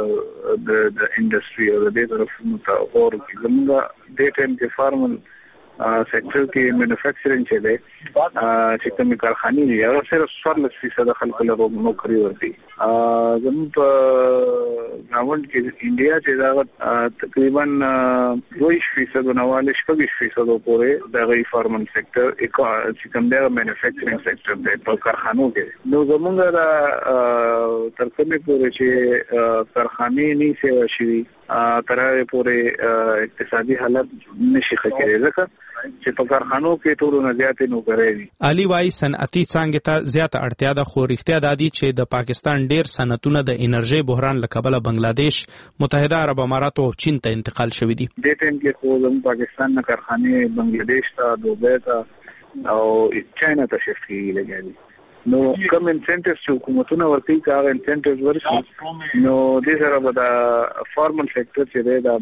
د انډسټري او د دې طرف متغور کې زموږ د ټیم کې فارمل سیکټر کې مینوفیکچرینګ چې دی چې کومې کارخانې دي هغه صرف څوارلس فیصده خلکو له نوکري ورکوي. زموږ په ګاونډ کې انډیا چې دا تقریبا دوه فیصد نه والی شپږ فیصد پورې د هغې فارمل سیکټر چې کوم دی مینوفیکچرینګ سیکټر دی په کارخانو کې. نو زموږ دا تر کومې پورې چې کارخانې نه سیوا شوي تر هغې پورې اقتصادي حالت نشي ښه کېدی ځکه چې په کارخانو کې ټولو نه زیاتې نوکرۍ دي. علي وایي صنعتي څانګې ته زیاته اړتیا ده خو رښتیا دا دي چې د پاکستان ډېر صنعتونه د انرژۍ بحران له کبله بنګلادیش، متحده عرب امارات او چین ته انتقال شوي دي. دې ټایم کې خو زموږ پاکستان نه کارخانې بنګلادیش ته، دوبۍ ته او چاینا ته شفټ کېږي لګیا دي. نو کوم انسنټیوز چې حکومتونه ورکوي که هغه انسنټیوز ورکړي نو دې سره به د فارمل سیکټر چې دی دا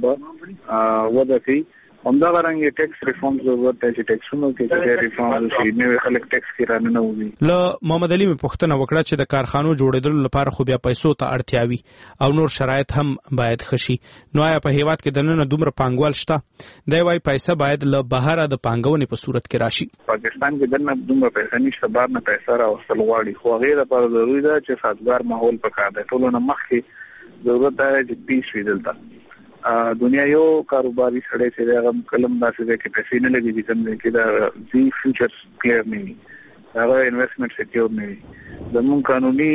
به وده کوي. همدغه رنګ ټیکس ریفارم ضرورت دی چې ټیکسونو کې چې ریفارم شي نوي خلک ټیکس کې رانه ووځي. له محمد علي مې پوښتنه وکړه چې د کارخانو جوړېدلو لپاره خو بیا پیسو ته اړتیا وي او نور شرایط هم باید ښه شي. نو آیا په هیواد کې دننه دومره پانګوال شته؟ دی وایي پیسه باید له بهره د پانګونې په صورت کې راشي. پاکستان کې دننه دومره پیسه نشته، بهر نه پیسه راوستل غواړي خو هغې لپاره ضروري ده چې سازګار ماحول پکار دی. ټولو نه مخکې ضرورت دا دی چې پیس وي دلته. دنیا یو کاروباري سړی چې دی هغه کلم داسې دی کې پیسې نه لګېږي کوم دی کې دا زی فیوچر کلیر نه وي، هغه انویسټمنټ سیکیور نه وي. زموږ قانوني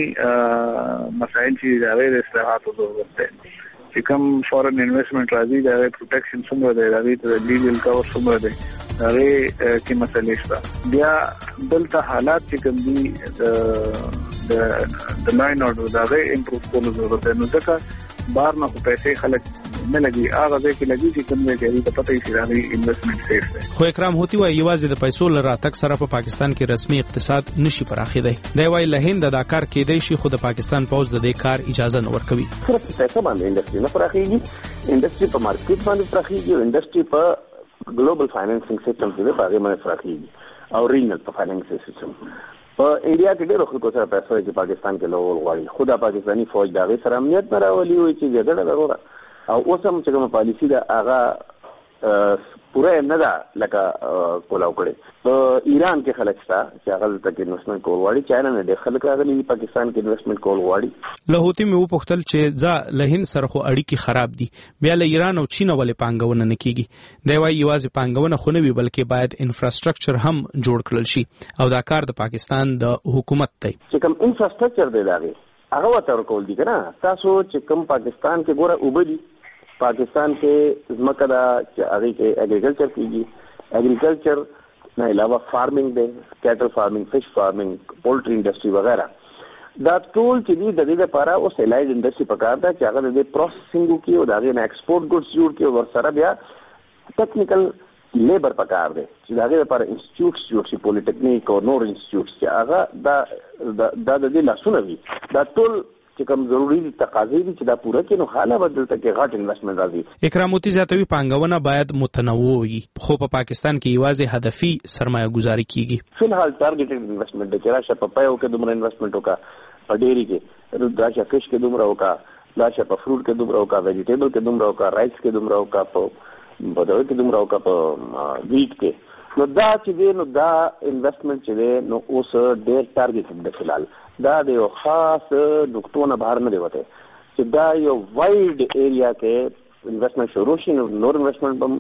مسایل چې د هغې د اصلاحاتو ضرورت دی چې کوم فارن انویسټمنټ راځي د هغې پروټیکشن څومره دی، د هغې ته لیګل کور څومره دی، د هغې کې مسلې شته. بیا دلته حالات چې کوم دي د د د لاین اور د هغه امپروو کولو ضرورت دی. نو ځکه بار نه پیسې خلک نه لګي هغه ځای کې لګي چې کوم ځای کې د پته یې راغلي انویسټمنټ سیف دی. خو اکرام هوتی وايي یوازې د پیسو لراتک سره په پاکستان کې رسمي اقتصاد نشي پراخېدای. دی وايي له هند د کار کېدای شي خو د پاکستان پوز د دې کار اجازه نه ورکوي. صرف پیسې باندې انډستری نه پراخېږي، انډستری په مارکیټ باندې پراخېږي، انډستری په ګلوبل فاینانسینګ سیستم کې په هغه باندې پراخېږي او ریجنل په فاینانسینګ سیستم. په انډیا کې ډېر خلکو سره پیسې چې پاکستان کې لول غواړي، خو د پاکستاني فوج د هغې سره امنیت نه راولي وي چې جګړه ضروره او اوس هم چې کومه پالیسي ده هغه پوره نه ده لکه کولاو کړې. په ایران کې خلک شته چې هغه دلته کې انویسټمنټ کول غواړي، چاینا نه ډېر خلک راغلي دي پاکستان کې انویسټمنټ کول غواړي. له هوتي مې وپوښتل چې ځا له هند سره خو اړیکې خراب دي، بیا له ایران او چین ولې پانګونه نه کیږي؟ دی وايي یوازې پانګونه خو نه وي بلکې باید انفراستراکچر هم جوړ کړل شي او دا کار د پاکستان د حکومت دی. چې کوم انفراستراکچر دی دا هغه ورته ورکول دي کنه. تاسو چې کوم پاکستان کې ګوره اوبه دي، پاکستان کې ځمکه ده چې هغه کې اګریکلچر کیږي، اګریکلچر نه علاوه فارمینګ دی، کیټل فارمینګ، فش فارمینګ، پولټری انډستری وغیرہ. دا ټول چې دي د دې لپاره اوس الایډ انډستری پکار ده چې هغه د پروسیسینګ کوي او دا غي نه ایکسپورټ ګډز جوړ کوي، ور سره بیا ټیکنیکل لیبر پکار دی چې دا غي لپاره انسټیټیوټس جوړ شي، پولیټیکنیک او نور انسټیټیوټس چې هغه دا دا د دې لاسونه وي. دا ټول چې کوم ضروري دي تقاضې دي چې دا پوره کړي نو حاله بدلته کې غټ انویسټمنټ راځي. اکراموتی زیاتوي پانګونه باید متنوع وي خو په پاکستان کې یوازې هدفي سرمایه گذاري کیږي. فلحال ټارګټډ انویسټمنټ دی چې راشه په پایو کې دومره انویسټمنټ وکړه، په ډېری کې راشه فش کې دومره وکړه، راشه په فروټ کې دومره وکړه، ویجیټیبل کې دومره وکړه، رایس کې دومره وکړه، په بدوي کې دومره وکړه، په ویټ کې. نو دا چې دی نو دا انویسټمنټ چې دی نو اوس ډېر ټارګټډ دی. فلحال دا د یو خاص نقطو نه بهر نه دی وته چې دا یو وایډ ایریا کې انویسټمنټ شروع شي. نو نور انویسټمنٹ بم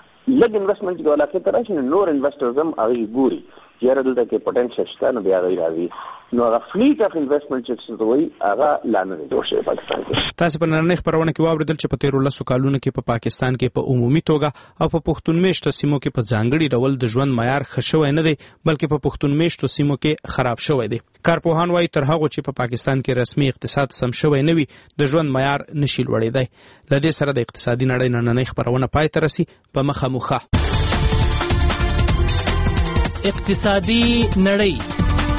لګ انویسټمنٹ کې علاقه تر شي نور انویسټرز هم هغه ګوري چې راځي دلته کې پوتنشل شته نو بیا غوړي راځي. نو هغه فلیټ اف انویسټمنٹ چې دوی هغه لانه جوړ شي پاکستان کې. تاسو په نړۍ خبرونه کې واوریدل چې په تیرو لسو کالونو کې په پا پاکستان کې په عمومي توګه او په پښتون میشتو سیمو کې په ځانګړي ډول د ژوند معیار ښه شوی نه دی بلکې په پښتون میشتو سیمو کې خراب شوی دی. کارپوهان وايي تر هغه چې په پاکستان کې رسمي اقتصاد سم شوی نه وي د ژوند معیار نشي لوړېدای. لدې سره د اقتصادي نړۍ نننۍ خبرونه پای ته رسي. په مخه مخه اقتصادي نړۍ.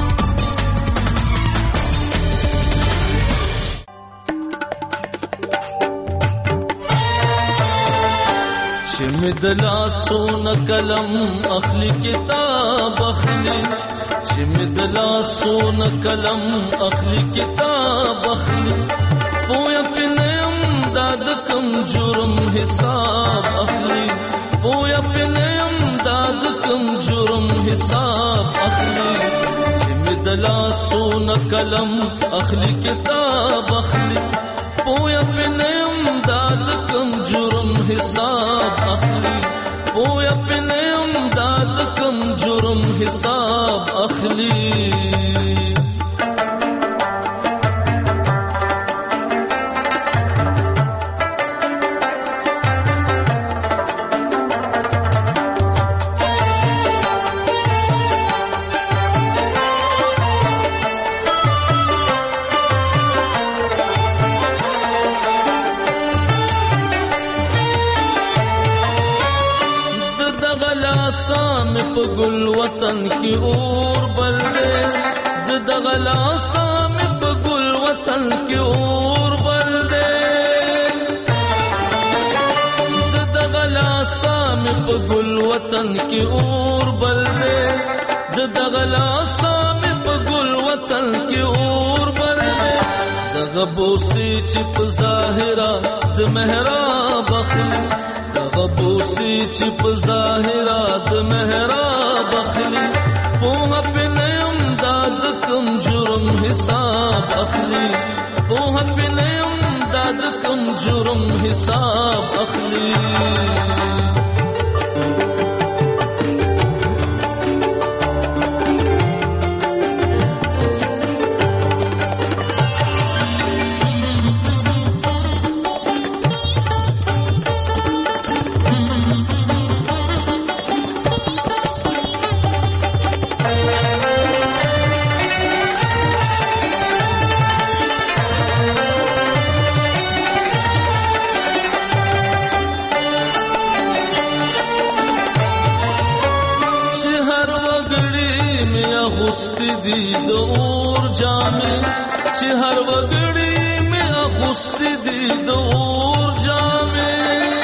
چې مدلا سون قلم اخلي کتاب اخلي، چې مدلا سون قلم اخلي کتاب اخلي، پویا پنیم داد کم جرم حساب اخلي، پویا پنیم داد کم جرم حساب اخلي، چې مدلا سون قلم اخلي کتاب اخلي، پویا پنیم داد کم جرم حساب اخلي، پویا پنیم داد کم جرم حساب اخلي. سام په ګل وطن کې اور بل دې، د دغلا سام په ګل وطن کې اور بل دې، د دغلا سام په ګل وطن کې اور بل دې، د دغلا سام په ګل وطن کې اور بل دې، دغه بوسي چې په ظاهرا د محراب اخلي، غبوسی چې په ظاهرا د محراب اخلي، پوها پنیم داد کم جرم حساب اخلي، پوها پنیم داد کم جرم حساب اخلي. اغوستي دي د اور جامې چې هر وګړي مې اغوستي دي د اور جامې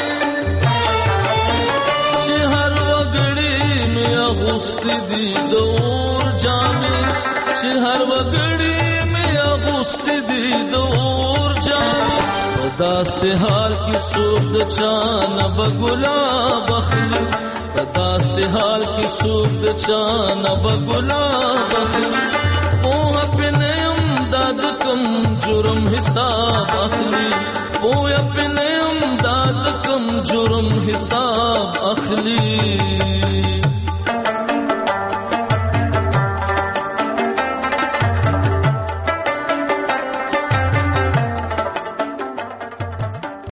چې هر وګړي مې اغوستي دي د اور جامې چې هر وګړي مې اغوستي دي د اور جامې دا سه حال کې څوک د چانه بګلاب اخلي دا سه حال کې څوک د چانه بګلاب اخلي او خپل امداد کم جرم حساب اخلي او خپل امداد کم جرم حساب اخلي